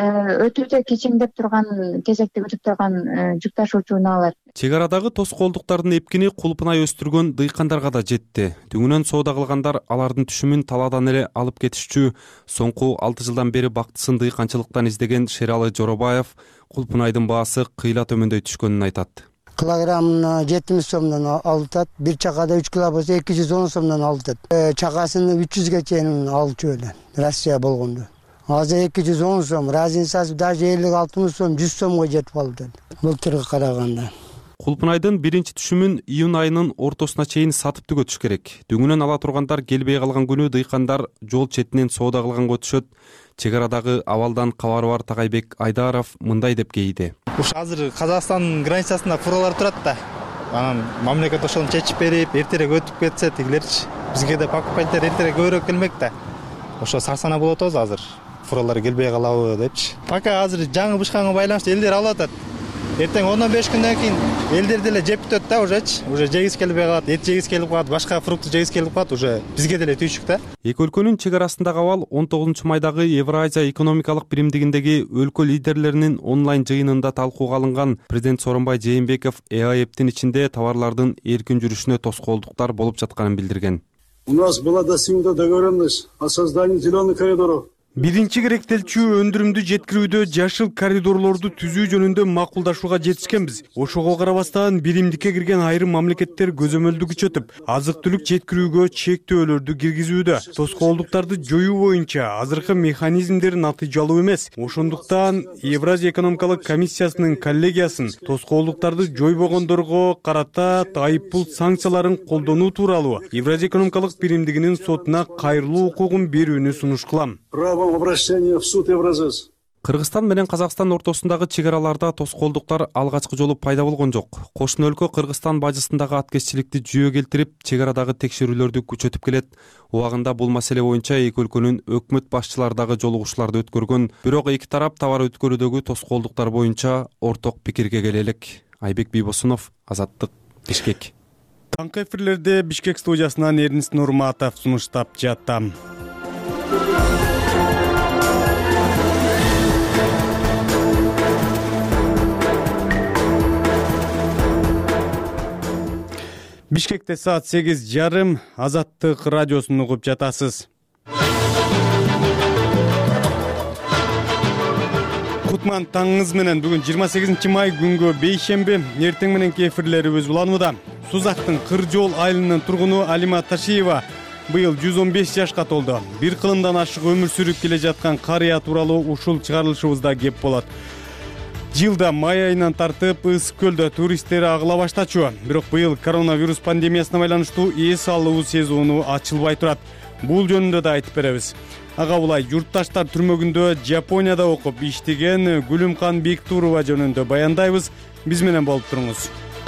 өтүүдө кечеңдеп турган, кезекте өтүп турган жүк ташуучу унаалар. Чек арадагы тоскоолдуктардын эпкини Кулпунай өстүргөн дыйкандарга да жетти. Дүңүнөн соода кылгандар алардын түшүмүн талаадан эле алып кетишчү. Соңку алты жылдан бери бактысын дыйканчылыктан издеген Шералы Жоробаев Кулпунайдын баасы кыйла төмөндөй түшкөнүн айтат. Килограммына жетимиш сомдон алынат, бир чакада үч кило болсо эки жүз он сомдон алынат. Чакасын үч жүзгө чейин алчу эле Россия болгондо. Азыр эки жүз он сом, разницасы даже элүү алтымыш сом, жүз сомго жетип калды. Былтырга караганда. Кулпунайдын биринчи түшүмүн июнь айынын ортосуна чейин сатып түгөтүш керек. Дүңүнөн ала тургандар келбей калган күнү дыйкандар жол четинен соода кылганга өтүшөт. Чек арадагы абалдан кабары бар Тагайбек Айдаров мындай деп кейди. Ушу азыр Казакстандын границасында фуралар турат да. Анан мамлекет ошону чечип берип, эртерээк өтүп кетсе тигилерчи. Бизге да покупательдер эртерээк көбүрөөк келмек да. Ошо сарсана болуп атабыз азыр. Фуралар келбей калабы депчи. Пока азыр жаңы бышканга байланыштуу элдер алып атат. Эртең он беш күндөн кийин элдер деле жеп бүтөт да ужечи. Уже жегиз келбей калат, эт жегиз келип калат, башка фрукт жегиз келип калат, уже бизге деле түйшүк да. Эки өлкөнүн чек арасындагы абал он тогузунчу майдагы Евразия экономикалык биримдигиндеги өлкө лидерлеринин онлайн жыйынында талкууга алынган. Президент Сооронбай Жээнбеков Э А Эптин ичинде товарлардын эркин жүрүшүнө тоскоолдуктар болуп жатканын билдирген. У нас была достигнута договоренность о создании зеленых коридоров. Биринчи керектелчү өндүрүмдү жеткирүүдө жашыл коридорлорду түзүү жөнүндө макулдашууга жетишкенбиз. Ошого карабастан биримдикке кирген айрым мамлекеттер көзөмөлдү күчөтүп, азык-түлүк жеткирүүгө чектөөлөрдү киргизүүдө. Тоскоолдуктарды жоюу боюнча азыркы механизмдер натыйжалуу эмес. Ошондуктан Евразия экономикалык комиссиясынын коллегиясын тоскоолдуктарды жойбогондорго карата айыппул санкцияларын колдонуу тууралуу Евразия экономикалык биримдигинин сотуна кайрылуу укугун берүүнү сунуш кылам. Обращение в суд Евразес. Кыргызстан менен Казакстан ортосундагы чек араларда тоскоолдуктар алгачкы жолу пайда болгон жок. Кошуна өлкө Кыргызстан бажысындагы аткезчиликти жүйө келтирип, чек арадагы текшерүүлөрдү күчөтүп келет. Убагында бул маселе боюнча эки өлкөнүн өкмөт башчылары дагы жолугушууларды өткөргөн. Бирок эки тарап товар өткөрүүдөгү тоскоолдуктар боюнча орток пикирге келе элек. Айбек Бийбосунов, Азаттык, Бишкек. Таңкы эфирлерде Бишкек студиясынан Эрнис Нурматов сунуштап жатам. Бишкекте саат сегиз жарым, Азаттык радиосун угуп жатасыз. Кутман таңыңыз менен бүгүн жыйырма сегизинчи май күнгө бейшемби, эртең мененки эфирлерибиз уланууда. Сузактын Кыр жол айылынын тургуну Алима Ташиева быйыл жүз он беш жашка толду. Бир кылымдан ашык өмүр сүрүп келе жаткан карыя тууралуу ушул чыгарылышыбызда кеп болот. Жылда май айынан тартып Ысык көлдө туристтер агыла баштачу. Бирок быйыл коронавирус пандемиясына байланыштуу эс алуу сезону ачылбай турат. Бул жөнүндө да айтып беребиз. Ага булай Юртташтар түрмөгүндө Жапонияда окуп иштеген Гүлүмкан Бектурова жөнүндө баяндайбыз. Биз менен болуп туруңуз.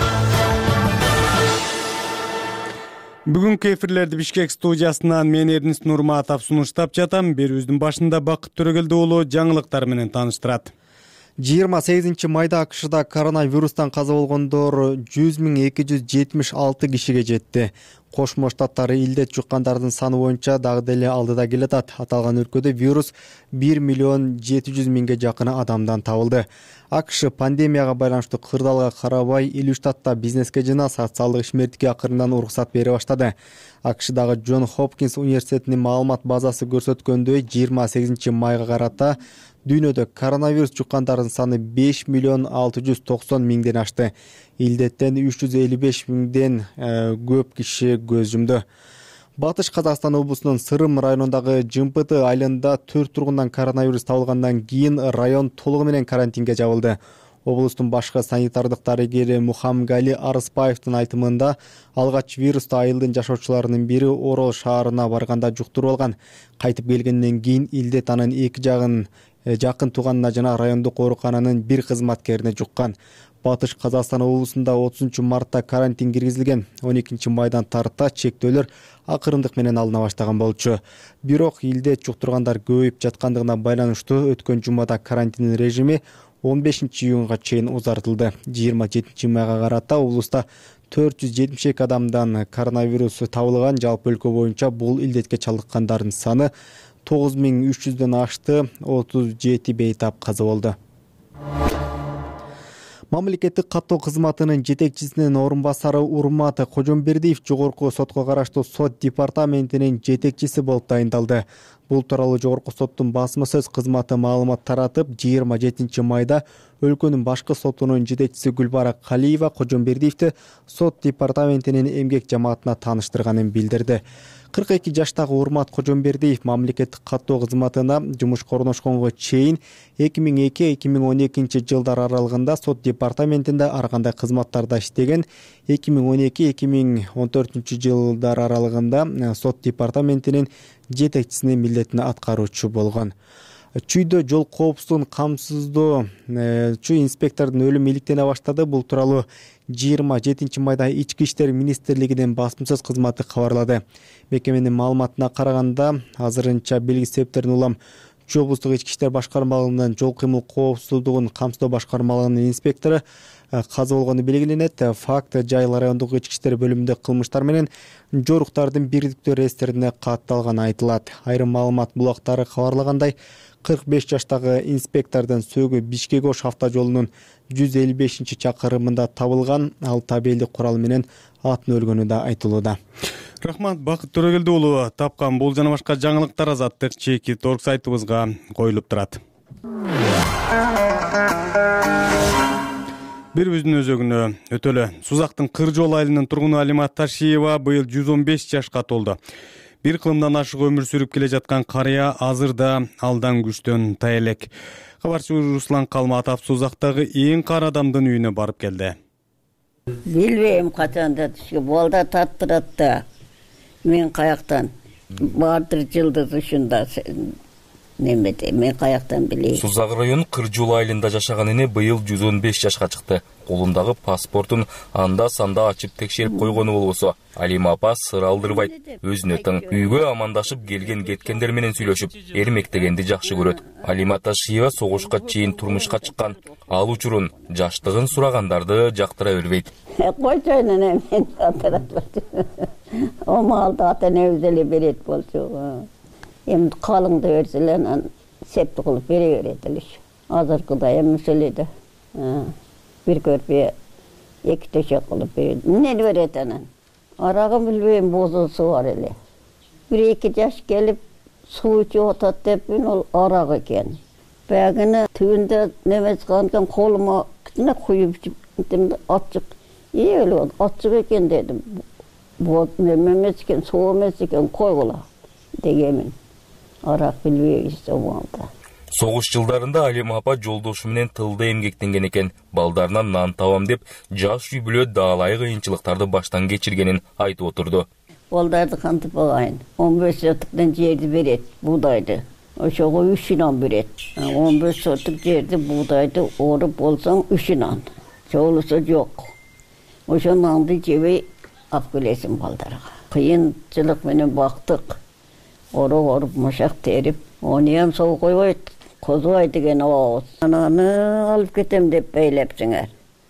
Бүгүнкү эфирлерди Бишкек студиясынан мен Эрнис Нурматов сунуштап жатам. Берүүбүздүн башында Бакыт Төрөгелди уулу жаңылыктар менен тааныштырат. жыйырма сегизинчи майда АКШда коронавирустан каза болгондор жүз миң эки жүз жетимиш алты кишиге жетти. Кошмо Штаттары илдет жуккандардын саны боюнча дагы деле алдыда келатат. Аталган өлкөдө вирус бир миллион жети жүз миңге жакын адамдан табылды. АКШ пандемияга байланыштуу кырдаалга карабай элүү штатта бизнеске жана социалдык ишмердикке акырындан уруксат бере баштады. АКШдагы Джон Хопкинс университетинин маалымат базасы көрсөткөндөй жыйырма сегизинчи майга карата дүйнөдө коронавирус жуккандардын саны беш миллион алты жүз токсон миңден ашты. Илдеттен үч жүз элүү беш миңден көп киши көз жумду. Батыш Казакстан облусунун Сырым районундагы Жымпыты айылында төрт тургундан коронавирус табылгандан кийин район толугу менен карантинге жабылды. Облустун башкы санитардык дарыгери Мухамгали Арыспаевдин айтымында алгач вирусту айылдын жашоочуларынын бири Орол шаарына барганда жуктуруп алган. Кайтып келгенден кийин илдет анын эки жагын жакын тууганына жана райондук оорукананын бир кызматкерине жуккан. Батыш Казакстан облусунда отузунчу мартта карантин киргизилген. он экинчи майдан тарта чектөөлөр акырындык менен алына баштаган болчу. Бирок илдет жуктургандар көбөйүп жаткандыгына байланыштуу өткөн жумада карантин режими он бешинчи июнга чейин узартылды. жыйырма жетинчи майга карата облуста төрт жүз жетимиш эки адамдан коронавирус табылган. Жалпы өлкө боюнча бул илдетке чалдыккандардын саны тогуз миң үч жүздөн ашты, отуз жети бейтап каза болду. Мамлекеттик каттоо кызматынын жетекчисинин орун басары Урмат Кожомбердиев жогорку сотко караштуу сот департаментинин жетекчиси болуп тайындалды. Бул тууралуу жогорку соттун басма сөз кызматы маалымат таратып, жыйырма жетинчи майда өлкөнүн башкы сотунун жетекчиси Гүлбара Калиева Кожомбердиевди сот департаментинин эмгек жамаатына тааныштырганын билдирди. кырк эки жаштагы Урмат Кожомбердиев мамлекеттик каттоо кызматына жумушка орношконго чейин эки миң эки эки миң он экинчи жылдар аралыгында сот департаментинде ар кандай кызматтарда иштеген. эки миң он эки эки миң он төртүнчү жылдар аралыгында сот департаментинин жетекчисинин милдетин аткаруучу болгон. Чүйдө жол коопсуздугун камсыздоо чүй инспектордун өлүмү иликтене баштады. Бул тууралуу жыйырма жетинчи майда Ички иштер министрлигинин басма сөз кызматы кабарлады. Мекеменин маалыматына караганда, азырынча белгисиз себептерден улам Чүй облустук ички иштер башкармалыгынын жол кыймыл коопсуздугун камсыздоо башкармалыгынын инспектору каза болгону белгиленет. Факт Жайыл райондук ички иштер бөлүмүндө кылмыштар менен жоруктардын бирдиктүү реестерине катталганы айтылат. Айрым маалымат булактары кабарлагандай, кырк беш жаштагы инспектордун сөөгү Бишкек Ош автожолунун жүз элүү бешинчи чакырымында табылган. Ал табелдик курал менен атын өлгөнү да айтылууда. Рахмат, Бакыт Төрөгелди уулу. Тапкан бул жана башка жаңылыктар Азаттык чеки торг сайтыбызга коюлуп турат. Бирибиздин өзөгүнө өтөлө. Сузактын Кыр жол айылынын тургуну Алима Ташиева быйыл жүз он беш жашка толду. Бир кылымдан ашык өмүр сүрүп келе жаткан карыя азырда алдан күчтөн тая элек. Кабарчы Руслан Калматов Сузактагы эң кара адамдын үйүнө барып келди. Билбейм качанда түшкө балда таптырат да. Мен каяктан баардыр жылдыз ушунда немеде, мен каяктан билейин. Сузак району Кыржул айылында жашаган эне быйыл жүз он беш жашка чыкты. Колундагы паспортун анда санда ачып текшерип койгону болбосо, Алима апа сыр алдырбайт. Өзүнө тең үйгө амандашып келген кеткендер менен сүйлөшүп, эрмектегенди жакшы көрөт. Алима Ташиева согушка чейин турмушка чыккан. Ал учурун жаштыгын сурагандарды жактыра бербейт. Койчойн эне мен атырат. О малды ата энебиз эле берет болчу. Эми калыңды берселер, анан септи кылып бере берет эле. Азыркыдай эми ошол бир көрпө эки төшөк кылып берет. Эмнени берет анан? Арагын билбейм, бозосу бар эле. Бир эки жаш келип суу ичип атат деп, ол арак экен. Баягыны түбүндө немес калган колума кичине куюп жиптим, ачык. Э, эле ачык экен дедим. Бу эмес экен, суу эмес экен, койгула дегенмин. Арак билбейбиз омалда. Согуш жылдарында Алима апа жолдошу менен тылда эмгектенген экен. Балдарынан нан табам деп, жаш үй бүлө даалай кыйынчылыктарды баштан кечиргенин айтып отурду. Балдарды кантип багайын? он беш сотуктан жерди берет, буудайды. Ошого үч нан берет. он беш сотук жерди буудайды оруп болсоң үч нан. Жолусу жок. Ошо нанды жебей алып келесиң балдарга. Кыйынчылык менен бактык. Оруп оруп машак терип, онуям соо койбойт. Козубай деген оос. Ананы алып кетем деп бейлепсиңер.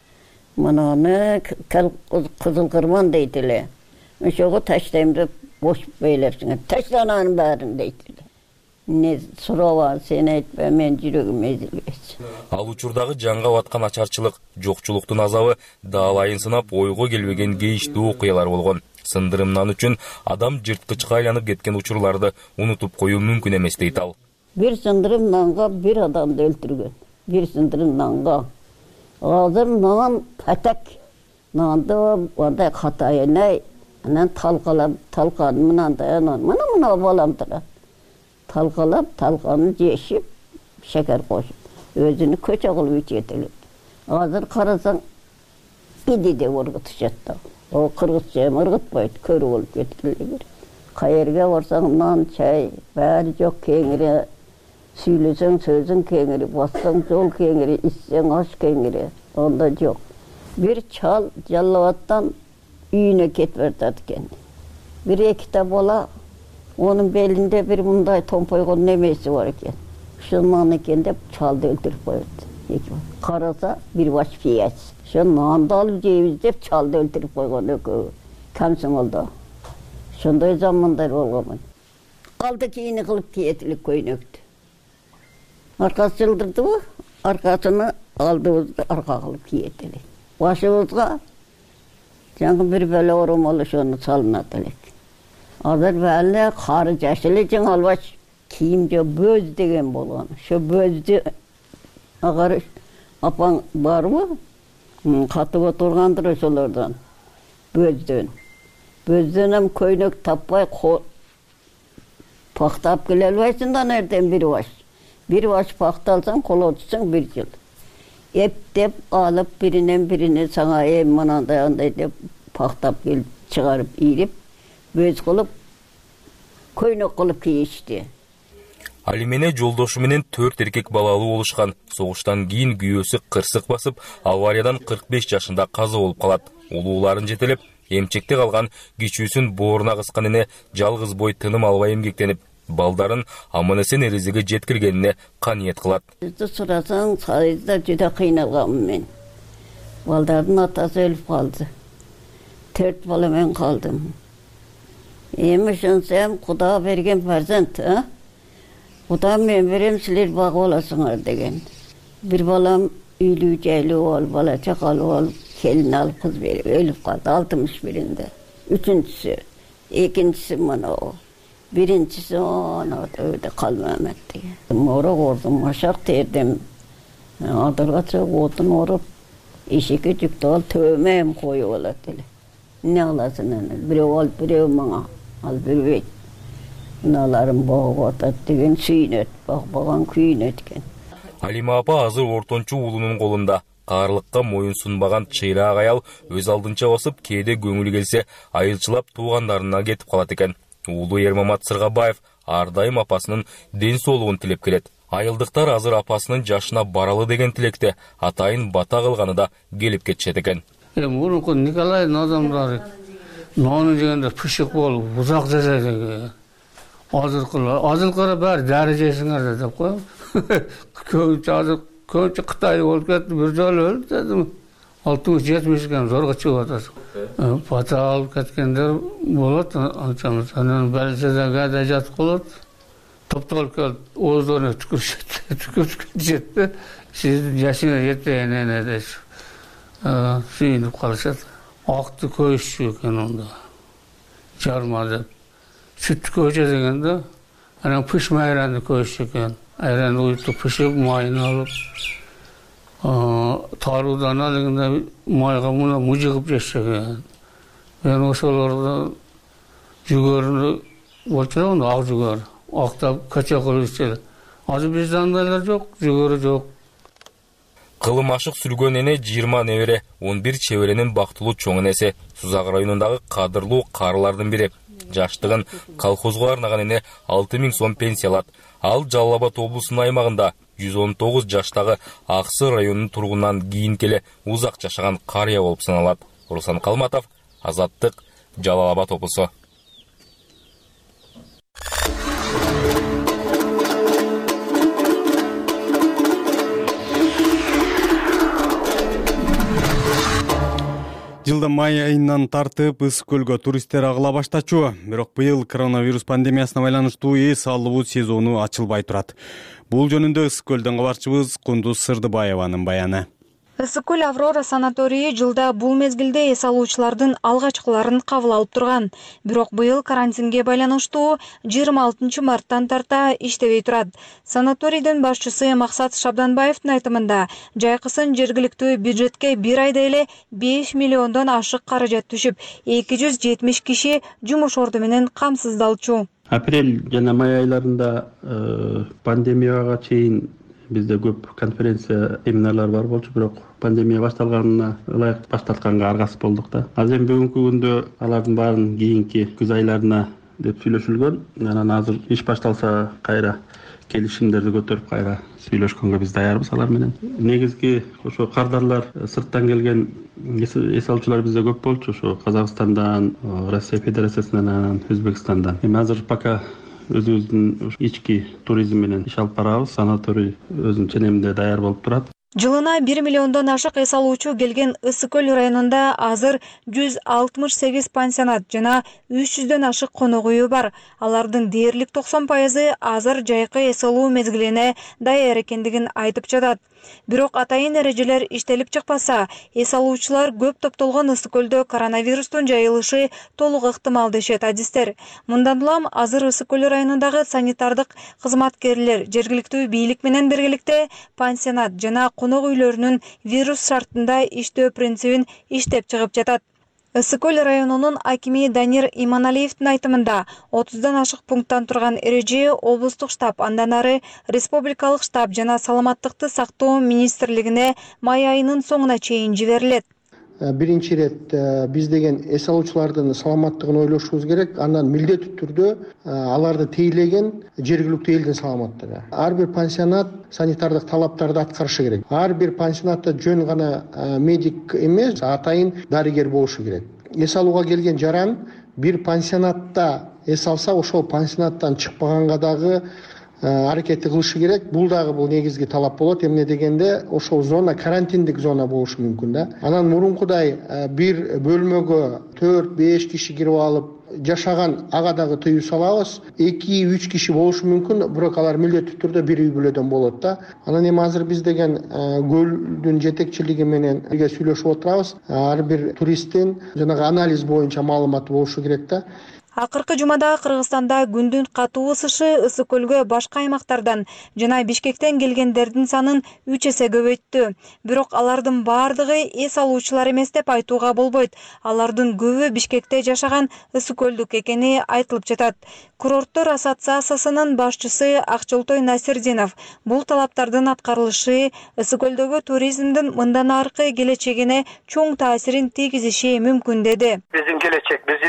Мынаны кызыл кырман дейт эле. Ошого таштайм деп бош бейлепсиңер. Ташла анын баарын дейт эле. Не сураба, сен айтпа, мен жүрөгүм эзилбейт. Ал учурдагы жаңга баткан ачарчылык, жокчулуктун азабы даалайын сынап ойго келбеген кейиштүү окуялар болгон. Сындырымнан үчүн адам жырткычка айланып кеткен учурларды унутуп коюу мүмкүн эмес дейт ал. Bir sındırım nanga bir adamdı öldürgün. Bir sındırım nanga. Azır nan patak. Nanda orada hataya ne? Anan talkalap talkan mınanda yanan. Mana mına balamdıra. Talkalap talkanı yeşip şeker koşup. Özünü köçe kılıp içetelim. Azır karasan bir de orgıtışattı. O kırgıtçaya mırgıtmaydı. Körü olup getirilir. Kayerge varsan nan çay. Bari çok kengire. Süyleseng sözün kengiri, bassang jol kengiri, içseng aş kengiri. Onda yok. Bir çal Jallavattan үйüne ketverdi eкен. Bir ekita bola, onun belinde bir bunday tompoygon nemesi var eken. Şundan eken dep çaldı öldürüp koyurdu. Karasa bir baş piyaz. Şundan da alıp ceyiz dep çaldı öldürüp koygon ökü. Kamsın oldu. Şunday zamanlar olgamın. Kaldı kiyini kılıp kiyetilik koyun öktü. Arkası çıldırdı mı? Arkasını aldığımızda arka kılıp kiyetilik. Başımızda жаңы bir böyle orumalı şunu salınadık. Azır böyle karı yaşılı için albaş kiyimce böz degen bolğan. Şu bözde agar apan var mı? Katıp oturgandır oşolardan. Bözden. Bözden hem köynök tapmay paktap gelelbaysın da nereden bir baş. Bir baş pakta alsan kola tutsan bir yıl. Hep dep alıp birinen birine sana em mananda yanday dep paktap gelip çıkarıp iyirip böz kılıp köynök kılıp kiyişti. Алимене жолдошу менен төрт эркек балалуу болушкан. Согуштан кийин күйөөсү кырсык басып, авариядан кырк беш жашында каза болуп калат. Улууларын жетелеп, эмчекте калган кичүүсүн бооруна кыскан эне жалгыз бой тыным албай эмгектенип, балдарын аман-эсен эрезеге жеткиргенине каниет кылат. Сурасаң, сайызда жүдө кыйналганмын мен. Балдардын атасы өлүп калды. Төрт бала мен калдым. Эми ошонсам Куда берген фарзант, а? Куда мен берем, силер багып аласыңар деген. Bir balam üylü ceyli ol, bala çakalı ol, kelin al kız verip ölüp kaldı altmış birinde. Üçüncüsü, ikincisi bana o. Birincisi ona da öyle kalmamak diye. Morak oldum, maşak derdim. Adırgatça odun orup, işi küçük de ol, tövmeyim koyu ola dili. Ne alasın onu? Biri ol, biri bana, al biri bey. Nalarım bağ otat degen süyün öt, bak bağan küyün ötken. Алима апа азыр ортончу уулунун колунда. Каарлыкка моюн сунбаган чыйраак аял өз алдынча басып, кээде көңүлү келсе айылчылап туугандарына кетип калат экен. Уулу Эрмамат Сыргабаев ар дайым апасынын ден соолугун тилеп келет. Айылдыктар азыр апасынын жашына баралы деген тилекте атайын бата кылганы да келип кетишет экен. Мурунку Николайдын адамдары наны дегенде пышык болуп узак жашайт экен. Азыркылар, азыркылар баары дары жейсиңер деп коем. Көбүнчө азыр көбүнчө Кытай болуп кетти, бир жолу өлүп дедим. алтымыш жетимиш ген зорго чыгып атат. Бата алып кеткендер болот, анчамыз. Анан белседе кайда жатып калат. Топтолуп келип, ооздоруна түкүрүшөт, түкүрүп кетишет. Сиздин жашыңыз жетпеген эне деп. Сүйүнүп калышат. Акты көйүшчү экен онда. Жарма деп. Süt көйчө дегенде, анан пышма айранды көйүшчү экен. Айранды уютуп пышып, майын алып, таруудан алганда майга муна мужугуп жешчү экен. Мен ошолорду жүгөрүнү болчу, ак жүгөр, актап кача кылып ичели. Азыр бизде андайлар жок, жүгөрү жок. Кылым ашык сүргөн эне жыйырма небере, он бир чеберенин бактылуу чоң энеси, Сузак районундагы кадырлуу карылардын бири. Жаштыгын колхозго арнаган эне алты миң сом пенсия алат. Ал Жалал Абад облусунун аймагында жүз он тогуз жаштагы Аксы районунун тургунунан кийинки эле узак жашаган карыя болуп саналат. Руслан Калматов, Азаттык, Жалал Абад облусу. Жылда май айынан тартып Ысык көлгө туристтер агыла баштачу. Бирок быйыл коронавирус пандемиясына байланыштуу эс алуу сезону ачылбай турат. Бул жөнүндө Ысык көлдөн кабарчыбыз Кундуз Сырдыбаеванын баяны. Ысык көл Аврора санаторийи жылда бул мезгилде эс алуучулардын алгачкыларын кабыл алып турган. Бирок быйыл карантинге байланыштуу жыйырма алтынчы марттан тарта иштебей турат. Санаторийдин башчысы Максат Шабданбаевдин айтымында, жайкысын жергиликтүү бюджетке бир айда эле беш миллиондон ашык каражат түшүп, эки жүз жетимиш киши жумуш орду менен камсыздалчу. Апрель жана май айларында пандемияга чейин бизде көп конференция, семинарлар бар болчу, бирок пандемия башталганына ылайык башталганга аргасыз болдук да. Азыр эми бүгүнкү күндө алардын баарын кийинки күз айларына деп сүйлөшүлгөн. Анан азыр иш башталса кайра келишимдерди көтөрүп кайра сүйлөшкөнгө биз даярбыз алар менен. Негизги ошо кардарлар сырттан келген эс алуучулар бизде көп болчу, ошо Казакстандан, Россия Федерациясынан, Өзбекстандан. Эми азыр пока өзүбүздүн ички туризм менен иш алып барабыз. Санаторий өзүнүн ченеминде даяр болуп турат. Жылына бир миллиондон ашык эс алуучу келген Ысык көл районунда азыр жүз алтымыш сегиз пансионат жана үч жүздөн ашык конок үйү бар. Алардын дээрлик токсон пайызы азыр жайкы эс алуу мезгилине даяр экендигин айтып жатат. Бирок атайын эрежелер иштелип чыкпаса, эс алуучулар көп топтолгон Ысык көлдө коронавирустун жайылышы толук ыктымал дешет адистер. Мындан улам азыр Ысык көл районундагы санитардык кызматкерлер жергиликтүү бийлик менен биргеликте пансионат жана конок үйлөрүнүн вирус шартында иштөө принцибин иштеп чыгып жатат. Ысык көл районунун акими Данир Иманалиевдин айтымында отуздан ашык пункттан турган эреже облустук штаб, андан ары республикалык штаб жана саламаттыкты сактоо министрлигине май айынын соңуна чейин жиберилет. Биринчи ирет биз деген эс алуучулардын саламаттыгын ойлошубуз керек. Андан милдеттүү түрдө аларды тейлеген жергиликтүү элдин саламаттыгы. Ар бир пансионат санитардык талаптарды аткарышы керек. Ар бир пансионатта жөн гана медик эмес, атайын дарыгер болушу керек. Эс алууга келген жаран бир пансионатта эс алса, ошол пансионаттан чыкпаганга дагы аракетти кылышы керек. Бул дагы бул негизги талап болот. Эмне дегенде ошол зона карантиндик зона болушу мүмкүн да. Анан мурункудай бир бөлмөгө төрт беш киши кирип алып жашаган ага дагы тыюу салабыз. эки үч киши болушу мүмкүн, бирок алар милдеттүү түрдө бир үй бүлөдөн болот да. Анан эми азыр биз деген көлдүн жетекчилиги менен бирге сүйлөшүп отурабыз. Ар бир туристтин жанагы анализ боюнча маалыматы болушу керек да. Акыркы жумада Кыргызстанда күндүн катуу ысышы Ысык көлгө башка аймактардан жана Бишкектен келгендердин санын үч эсе көбөйттү. Бирок алардын бардыгы эс алуучулар эмес деп айтууга болбойт. Алардын көбү Бишкекте жашаган Ысык көлдүк экени айтылып жатат. Курорттор ассоциациясынын башчысы Акчолтой Насирдинов бул талаптардын аткарылышы Ысык көлдөгү туризмдин мындан аркы келечегине чоң таасирин тийгизиши мүмкүн деди. Биздин келечек, биздин иш үчүн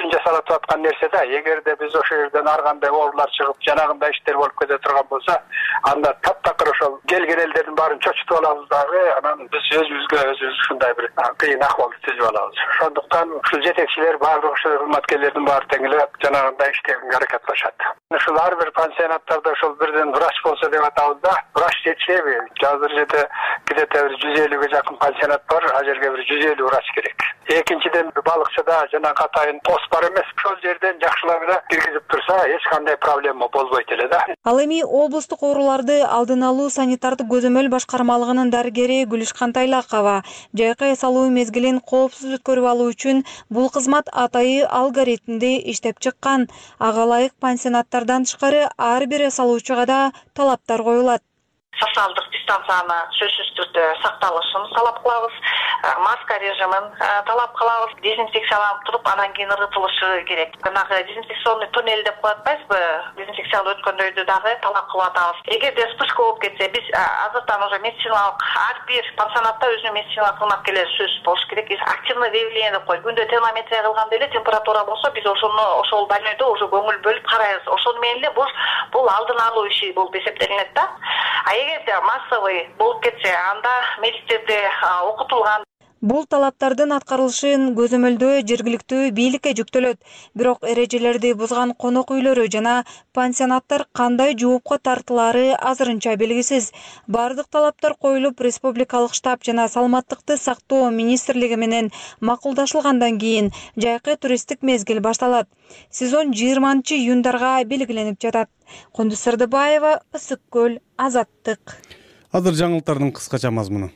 үчүн жасалып аткан нерсе да. Эгерде биз ошо жерден ар кандай оорулар чыгып, жанагындай иштер болуп кете турган болсо, анда таптакыр ошол келген элдердин баарын чочутуп алабыз дагы, анан биз өзүбүзгө өзүбүз ушундай бир кыйын акыбалды түзүп алабыз. Ошондуктан ушул жетекчилер баардык ошол кызматкерлердин баары теңелип жанагындай иштегенге аракет кылышат. Ушул ар бир пансионаттарда ошол бирден врач болсо деп атабыз да, врач жетишеби? Азыр жерде где-то бир жүз элүүгө жакын пансионат бар, а жерге бир жүз элүү врач керек. Экинчиден балыкчыда жана катайын тос бар эмес, ошол жерден жакшылап эле киргизип турса, эч кандай проблема болбойт эле да. Ал эми облустук ооруларды алдын алуу санитардык көзөмөл башкармалыгынын дарыгери Гүлишкан Тайлакова жайкы эс алуу мезгилин коопсуз өткөрүп алуу үчүн бул кызмат атайы алгоритмди иштеп чыккан. Ага ылайык пансионаттардан тышкары ар бир эс алуучуга да талаптар коюлат. Социалдык дистанцияны сөзсүз түрдө сакталышын талап кылабыз, маска режимин талап кылабыз, дезинфекцияланып туруп, анан кийин ырытылышы керек. Жанагы дезинфекционный туннель деп коет атпайсызбы? Дезинфекциялоо өткөндөрдү дагы талап кылып атабыз. Эгерде вспышка болуп кетсе, биз азыртан уже медициналык ар бир пансионатта өзүнүн медициналык кызматкерлери сөзсүз болуш керек. Биз активный выявление деп коет. Күндө термометрия кылганда эле температура болсо, биз ошону ошол больнойдо уже көңүл бөлүп карайбыз. Ошону менен эле бул бул алдын алуу иши болуп эсептелинет да. Эгерде массовый болуп кетсе, анда медиктерде окутулган. Бул талаптардын аткарылышын көзөмөлдөө жергиликтүү бийликке жүктөлөт. Бирок эрежелерди бузган конок үйлөрү жана пансионаттар кандай жоопко тартылары азырынча белгисиз. Бардык талаптар коюлуп, республикалык штаб жана саламаттыкты сактоо министрлиги менен макулдашылгандан кийин жайкы туристтик мезгил башталат. Сезон жыйырманчы июндарга белгиленип жатат. Кундуз Сырдыбаева, Ысык көл, Азаттык. Азыр жаңылыктардын кыскача мазмуну.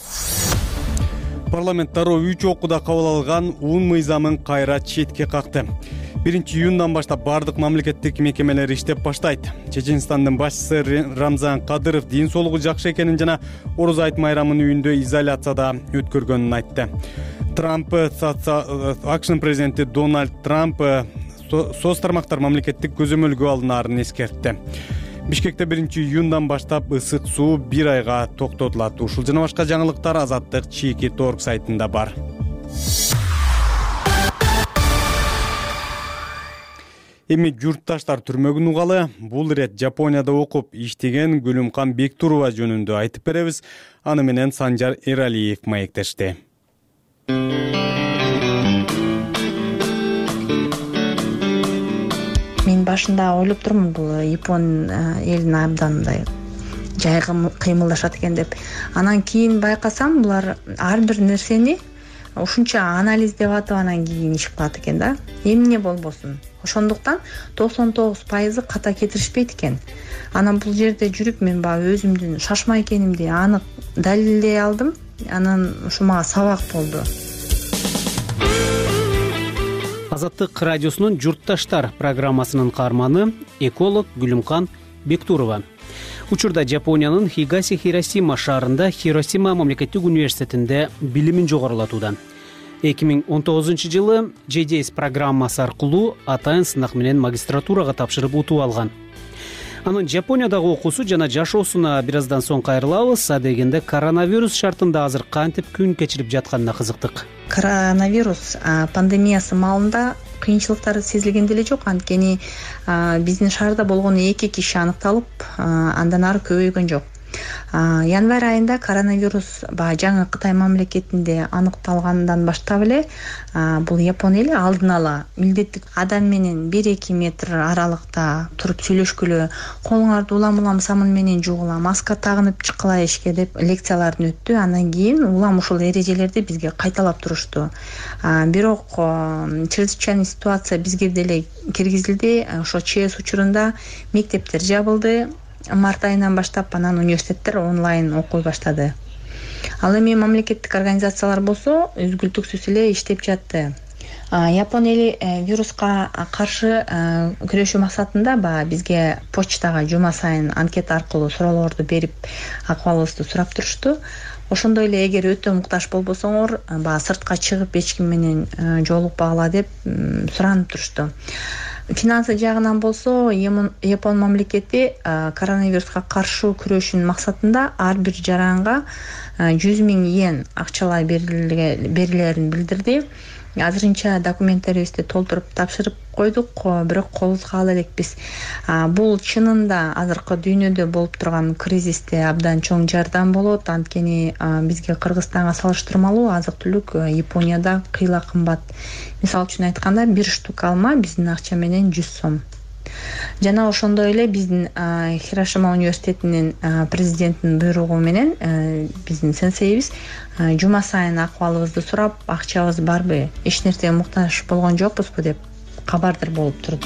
Парламент дароо үч окууда кабыл алган ун мыйзамын кайра четке какты. биринчи июндан баштап бардык мамлекеттик мекемелер иштеп баштайт. Чеченстандын башчысы Рамзан Кадыров ден соолугу жакшы экенин жана Ороз айт майрамын үйүндө изоляцияда өткөргөнүн айтты. Трамп, АКШнын президенти Дональд Трамп соц тармактар мамлекеттик көзөмөлгө алынаарын эскертти. Бишкекте биринчи июндан баштап ысык суу бир айга токтотулат. Ушул жана башка жаңылыктар Азаттык чийки торг сайтында бар. Эми журтташтар түрмөгүн угалы. Бул ирет Жапонияда окуп иштеген Гүлүмкан Бектурова жөнүндө айтып беребиз. Аны менен Санжар Эралиев маектешти. Мен башында ойлоп турмун, бул Япон элин абдан мындай жай кыймылдашат экен деп. Анан кийин байкасам, булар ар бир нерсени ушунча анализдеп атып, анан кийин иш кылат экен да. Эмне болбосун. Ошондуктан токсон тогуз пайызы ката кетиришпейт экен. Анан бул жерде жүрүп мен баягы өзүмдүн шашмай экенимди анык далилдей алдым. Анан ушу мага сабак болду. Азаттык радиосунун Журтташтар программасынын каарманы эколог Гүлүмкан Бектурова. Учурда Жапониянын Хигаси Хиросима шаарында Хиросима мамлекеттик университетинде билимин жогорулатууда. эки миң он тогузунчу жылы джей ди эс программасы аркылуу атайын сынак менен магистратурага тапшырып утуп алган. Анын Жапониядагы окуусу жана жашоосуна бир аздан соң кайрылабыз. А дегенде коронавирус шартында азыр кантип күн кечирип жатканына кызыктык. Коронавирус пандемиясы маалында кыйынчылыктары сезилген деле жок. Анткени биздин шаарда болгону эки киши аныкталып, андан ары көбөйгөн жок. Январь айында коронавирус жаңы Кытай мамлекетинде аныкталгандан баштап эле бул Япон эли алдын ала милдеттик адам менен бир эки метр аралыкта туруп сүйлөшкүлө, колуңарды улам улам самын менен жуугула, маска тагынып чыккыла эшикке деп лекцияларын өттү. Андан кийин улам ушул эрежелерди бизге кайталап турушту. Бирок чрезвычайный ситуация бизге деле киргизилди. Ошо ЧС учурунда мектептер жабылды. Март айынан баштап анан университеттер онлайн окуй баштады. Ал эми мамлекеттик организациялар болсо үзгүлтүксүз эле иштеп жатты. Япон эли вируска каршы күрөшүү максатында баягы бизге почтага жума сайын анкета аркылуу суроолорду берип, акыбалыбызды сурап турушту. Ошондой эле эгер өтө муктаж болбосоңор, баягы сыртка чыгып эч ким менен жолукпагыла деп суранып турушту. Финансы жагынан болсо, Япон мамлекети коронавируска каршы күрөшүүнүн максатында ар бир жаранга жүз миң йен акчалай берилерин билдирди. азырынча документтерибизди толтуруп тапшырып койдук, бирок кол каала элекпиз. Бул чынында азыркы дүйнөдө болуп турган кризисте абдан чоң жардам болот. Анткени бизге Кыргызстанга салыштырмалуу азык-түлүк Японияда кыйла кымбат. Мисалы үчүн айтканда, бир штук алма биздин акча менен жүз сом. Жана ошондой эле биздин Хирошима университетинин президентинин буйругу менен биздин сенсейибиз жума сайын акыбалыбызды сурап, акчабыз барбы, эч нерсеге муктаж болгон жокпузбу деп кабардар болуп турду.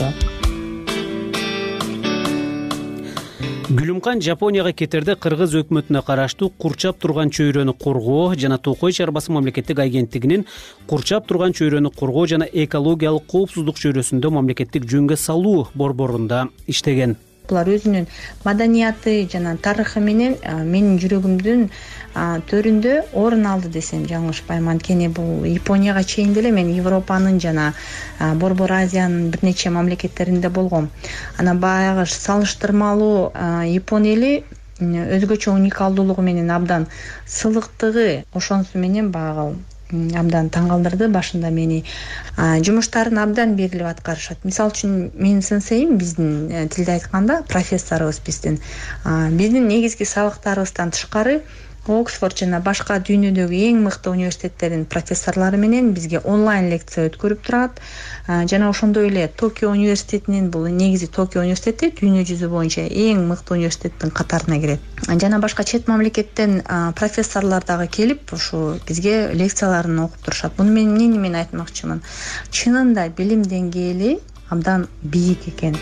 Гүлүмкан Жапонияга кетерде Кыргыз өкмөтүнө караштуу курчап турган чөйрөнү коргоо жана Токой чарбасы мамлекеттик агенттигинин курчап турган чөйрөнү коргоо жана экологиялык коопсуздук чөйрөсүндө мамлекеттик жөнгө салуу борборунда иштеген. Булар өзүнүн маданияты жана тарыхы менен менин жүрөгүмдүн төрүндө орун алды десем жаңылышпайм. Анткени бул Японияга чейин деле мен Европанын жана Борбор Азиянын бир нече мамлекеттеринде болгом. Ана баягы салыштырмалуу Япон эли өзгөчө уникалдуулугу менен абдан сылыктыгы ошонусу менен баягы абдан таң калтырды. Башында мени жумуштарын абдан берилип аткарышат. Мисалы үчүн менин сенсейим биздин тилде айтканда профессорубуз биздин биздин негизги сабактарыбыздан тышкары Оксфорд жана башка дүйнөдөгү эң мыкты университеттердин профессорлору менен бизге онлайн лекция өткөрүп турат. Жана ошондой эле Токио университетинин, бул негизи Токио университети дүйнө жүзү боюнча эң мыкты университеттин катарына кирет. Жана башка чет мамлекеттен профессорлор дагы келип, ушу бизге лекцияларын окуп турушат. Муну мен эмне менен айтмакчымын? Чынында билим деңгээли абдан бийик экен.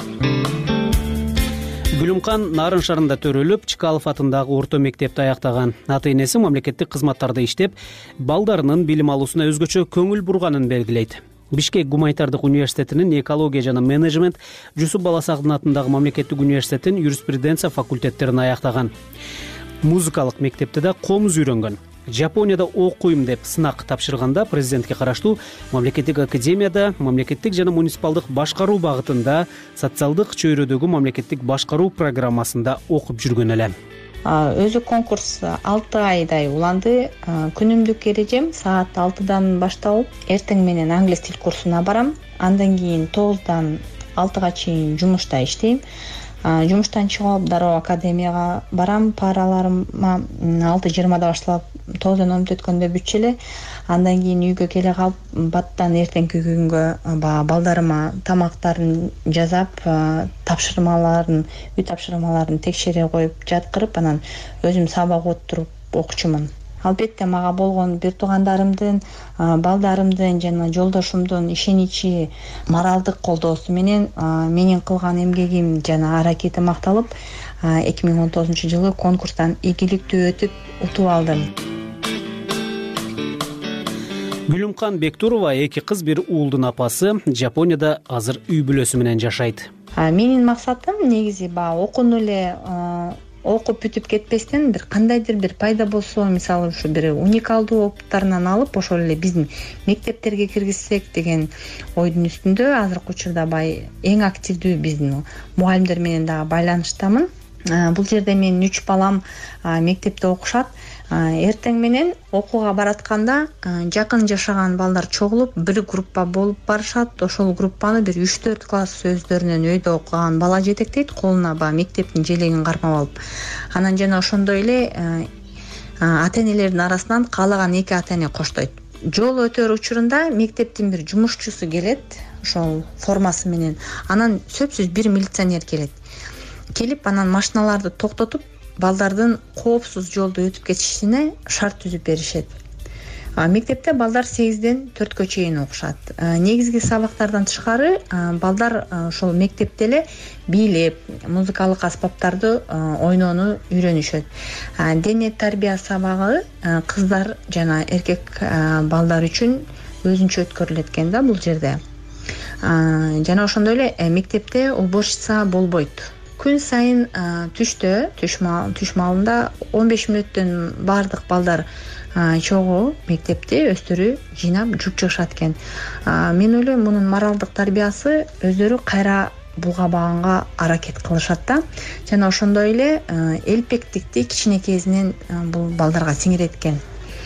Гүлүмкан Нарын шаарында төрөлүп, Чкалов атындагы орто мектепти аяктаган. Ата энеси мамлекеттик кызматтарда иштеп, балдарынын билим алуусуна өзгөчө көңүл бурганын белгилейт. Бишкек гуманитардык университетинин экология жана менеджмент, Жусуп Баласагдын атындагы мамлекеттик университеттин юриспруденция факультеттерин аяктаган. Музыкалык мектепте да комуз үйрөнгөн. Жапонияда окуйм деп сынак тапшырганда президентке караштуу мамлекеттик академияда мамлекеттик жана муниципалдык башкаруу багытында социалдык чөйрөдөгү мамлекеттик башкаруу программасында окуп жүргөн эле. Өзү конкурс алты айдай уланды. Күнүмдүк эрежем саат алтыдан башталып, эртең менен англис тил курсуна барам. Андан кийин тогуздан алтыга чейин жумушта иштейм. Жумуштан чыгып алып дароо академияга барам. Параларыма алты жыйырмада башталып, тогуздан он мүнөт өткөндө бүтчү эле. Андан кийин үйгө келе калып, баттан эртеңки күнгө балдарыма тамактарын жасап, тапшырмаларын, үй тапшырмаларын текшере коюп жаткырып, анан өзүм сабак отуруп окучумун. Албетте мага болгон бир туугандарымдын, балдарымдын жана жолдошумдун ишеничи, моралдык колдоосу менен менин кылган эмгегим жана аракетим макталып, эки миң он тогузунчу жылы конкурстан ийгиликтүү өтүп утуп алдым. Гүлүмкан Бектурова эки кыз бир уулдун апасы, Жапонияда азыр үй бүлөсү менен жашайт. Менин максатым негизи баягы окуну эле окуп бүтүп кетпестен бир кандайдыр бир пайда болсо, мисалы ушу бир уникалдуу опыттарынан алып, ошол эле биздин мектептерге киргизсек деген ойдун үстүндө азыркы учурда бай эң активдүү биздин мугалимдер менен дагы байланыштамын. Бул жерде менин үч балам мектепте окушат. Эртең менен окууга баратканда жакын жашаган балдар чогулуп бир группа болуп барышат. Ошол группаны бир үч төрт класс өздөрүнүн өйдө окуган бала жетектейт, колуна баягы мектептин желегин кармап алып. Анан жана ошондой эле ата-энелердин арасынан каалаган эки ата-эне коштойт. Жол өтөр учурунда мектептин бир жумушчусу келет, ошол формасы менен. Анан сөзсүз бир милиционер келет. Келип анан машиналарды токтотуп, балдардын коопсуз жолду өтүп кетишине шарт түзүп беришет. Мектепте балдар сегизден төрткө чейин окушат. Негизги сабактардан тышкары балдар ошол мектепте эле бийлеп, музыкалык аспаптарды ойноону үйрөнүшөт. Дене тарбия сабагы кыздар жана эркек балдар үчүн өзүнчө өткөрүлөт экен да бул жерде. Жана ошондой эле мектепте уборщица болбойт. Күн сайын түштө, түш маалында он беш мүнөттөн бардык балдар чогуу мектепте өздөрү жыйнап жууп чыгышат экен. Мен ойлойм, мунун моралдык тарбиясы өздөрү кайра булгабаганга аракет кылышат да. Жана ошондой эле элпектикти кичинекейинен бул балдарга сиңирет экен.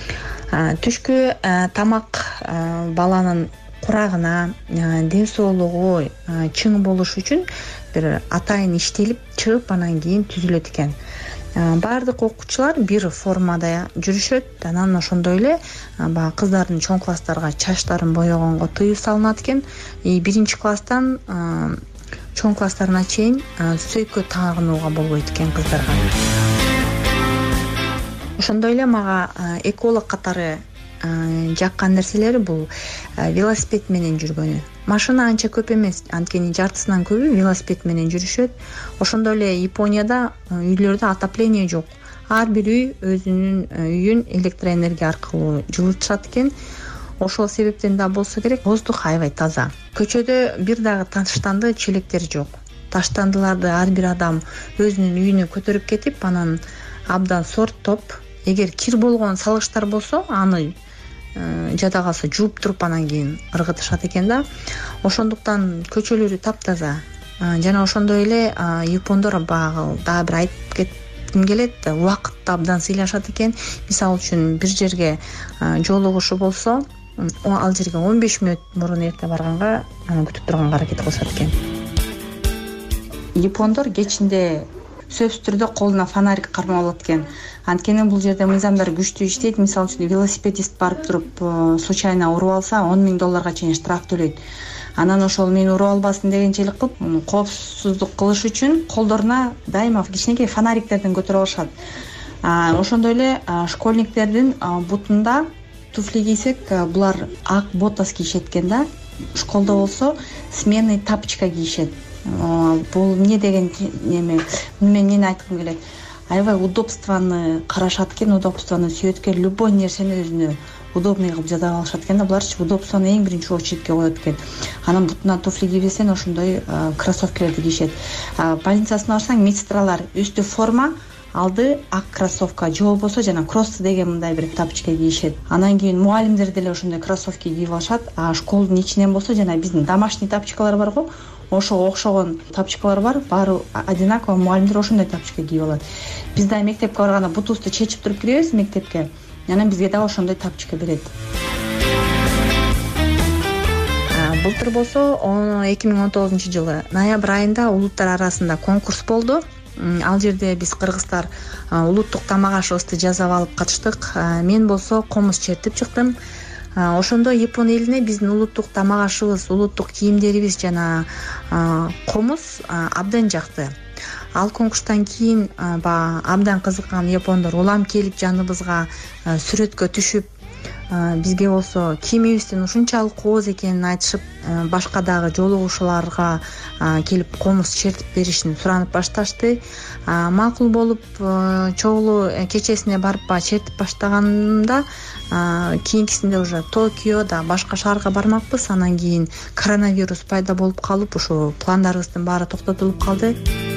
түшкү тамак баланын курагына ден соолугу чың болуш үчүн бир атайын иштелип чыгып анан кийин түзүлөт экен. Баардык окуучулар бир формада жүрүшөт. Анан ошондой эле баягы кыздардын чоң класстарга чачтарын боёгонго тыюу салынат экен. Биринчи класстан чоң класстарына чейин сөйкө тагынууга болбойт экен кыздарга. Ошондой эле мага эколог катары жаккан нерселери бул велосипед менен жүргөнү. Машина анча көп эмес, анткени жартысынан көбү велосипед менен жүрүшөт. Ошондой эле Японияда үйлөрдө отопление жок. Ар бир үй өзүнүн үйүн электроэнергия аркылуу жылытышат экен. Ошол себептен да болсо керек, воздух аябай таза. Көчөдө бир дагы таштанды челектер жок. Таштандыларды ар бир адам өзүнүн үйүнө көтөрүп кетип, анан абдан сорттоп, эгер кир болгон салгычтар болсо, аны жада калса жууп туруп анан кийин ыргытышат экен да. Ошондуктан көчөлөрү таптаза. Жана ошондой эле япондор багы дагы бир айтып кетким келет, убакытты абдан сыйлашат экен. Мисалы үчүн бир жерге жолугушу болсо, ал жерге он беш мүнөт мурун эрте барганга анан күтүп турганга аракет кылышат экен. Япондор кечинде сөзсүз түрдө колуна фонарик кармап алат экен. Анткени бул жерде мыйзамдар күчтүү иштейт. Мисалы үчүн велосипедист барып туруп случайно уруп алса он миң долларга чейин штраф төлөйт. Анан ошол мени уруп албасын дегенчелик кылып, коопсуздук кылыш үчүн колдоруна дайыма кичинекей фонариктерден көтөрүп алышат. Ошондой эле школьниктердин бутунда туфли кийсек, булар ак ботас кийишет экен да. Школдо болсо сменный тапочка кийишет. Бул эмне деген неме? Мен эмнени айткым келет? Аябай удобствоны карашат экен, удобствоны сүйөт экен, любой нерсени өзүнө удобный кылып жада алышат экен да. Буларчы удобствону эң биринчи очередке коет экен. Анан бутуна туфли кийбесең, ошондой кроссовкалерди кийишет. Больницасына барсаң, медсестралар үстү форма, алды ак кроссовка, же болбосо жана кросс деген мындай бир тапочка кийишет. Анан кийин мугалимдер деле ошондой кроссовки кийип алышат. А школдун ичинен болсо жана биздин домашний тапочкалар бар го, ошого окшогон тапочкалар бар, баары одинаково, мугалимдер ошондой тапочка кийип алат. Биз да мектепке барганда бутубузду чечип туруп киребиз мектепке. Анан бизге да ошондой тапочка берет. Былтыр болсо эки миң он тогузунчу жылы ноябрь айында улуттар арасында конкурс болду. Ал жерде биз кыргыздар улуттук тамак ашыбызды жасап алып катыштык. Мен болсо комуз чертип чыктым. Ошондо Япон элине биздин улуттук тамак ашыбыз, улуттук кийимдерибиз жана комуз абдан жакты. Ал конкурстан кийин баягы абдан кызыккан япондор улам келип жаныбызга сүрөткө түшүп, бизге болсо кийимибиздин ушунчалык кооз экенин айтышып, башка дагы жолугушууларга келип комуз чертип беришин суранып башташты. Макул болуп, чогулуу кечесине барып чертип баштаганымда, кийинкисинде уже Токиода башка шаарга бармакпыз. Анан кийин коронавирус пайда болуп калып, ошо пландарыбыздын баары токтотулуп калды.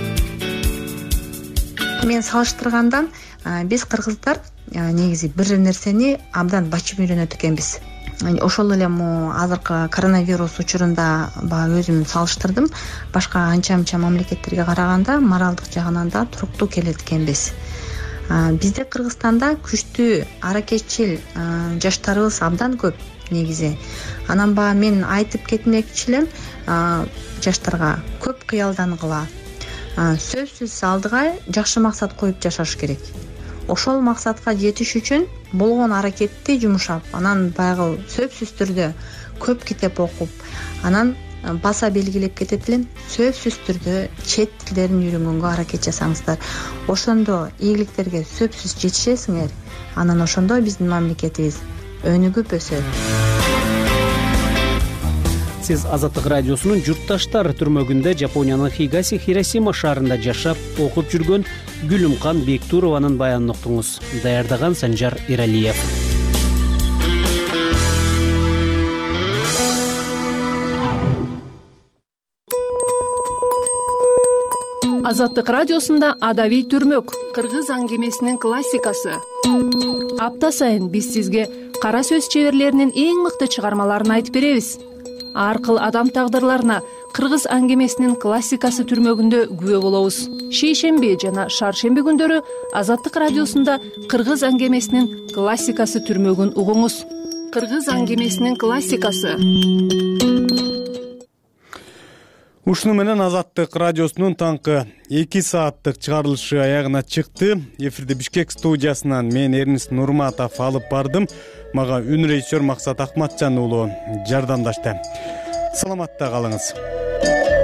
Мен салыштырганда биз кыргыздар негизи бир нерсени абдан бачып үйрөнөт экенбиз. Ошол эле азыркы коронавирус учурунда баягы өзүмдү салыштырдым. Башка анча-анча мамлекеттерге караганда моралдык жагынан да туруктуу келет экенбиз. Бизде Кыргызстанда күчтүү аракетчил жаштарыбыз абдан көп негизи. Анан баягы мен айтып кетмекчи элем жаштарга көп кыялдангыла. Сөзсүз алдыга жакшы максат коюп жашаш керек. Ошол максатка жетиш үчүн болгон аракетти жумшап, анан баягы сөзсүз түрдө көп китеп окуп, анан баса белгилеп кетет элем, сөзсүз түрдө чет тилдерин үйрөнгөнгө аракет жасаңыздар. Ошондо ийгиликтерге сөзсүз жетишесиңер. Анан ошондо биздин мамлекетибиз өнүгүп өсөт. Сиз Азаттык радиосунун журтташтар түрмөгүндө Жапониянын Хигаси Хиросима шаарында жашап, окуп жүргөн Гүлүмкан Бектурованын баянын уктуңуз. Даярдаган Санжар Иралиев. Азаттык радиосунда Адабий түрмөк, кыргыз аңгемесинин классикасы. Апта сайын биз сизге кара сөз чеберлеринин эң мыкты чыгармаларын айтып беребиз. аркыл адам тагдырларына кыргыз аңгемесинин классикасы түрмөгүндө күбө болобуз. Шейшемби жана шаршемби күндөрү Азаттык радиосунда кыргыз аңгемесинин классикасы түрмөгүн угуңуз. Кыргыз аңгемесинин классикасы. Ушуну менен Азаттык радиосунун таңкы эки сааттык чыгарылышы аягына чыкты. Эфирде Бишкек студиясынан мен Эрнис Нурматов алып бардым. Мага үн режиссер Максат Акматжан уулу жардамдашты. Саламатта калыңыз.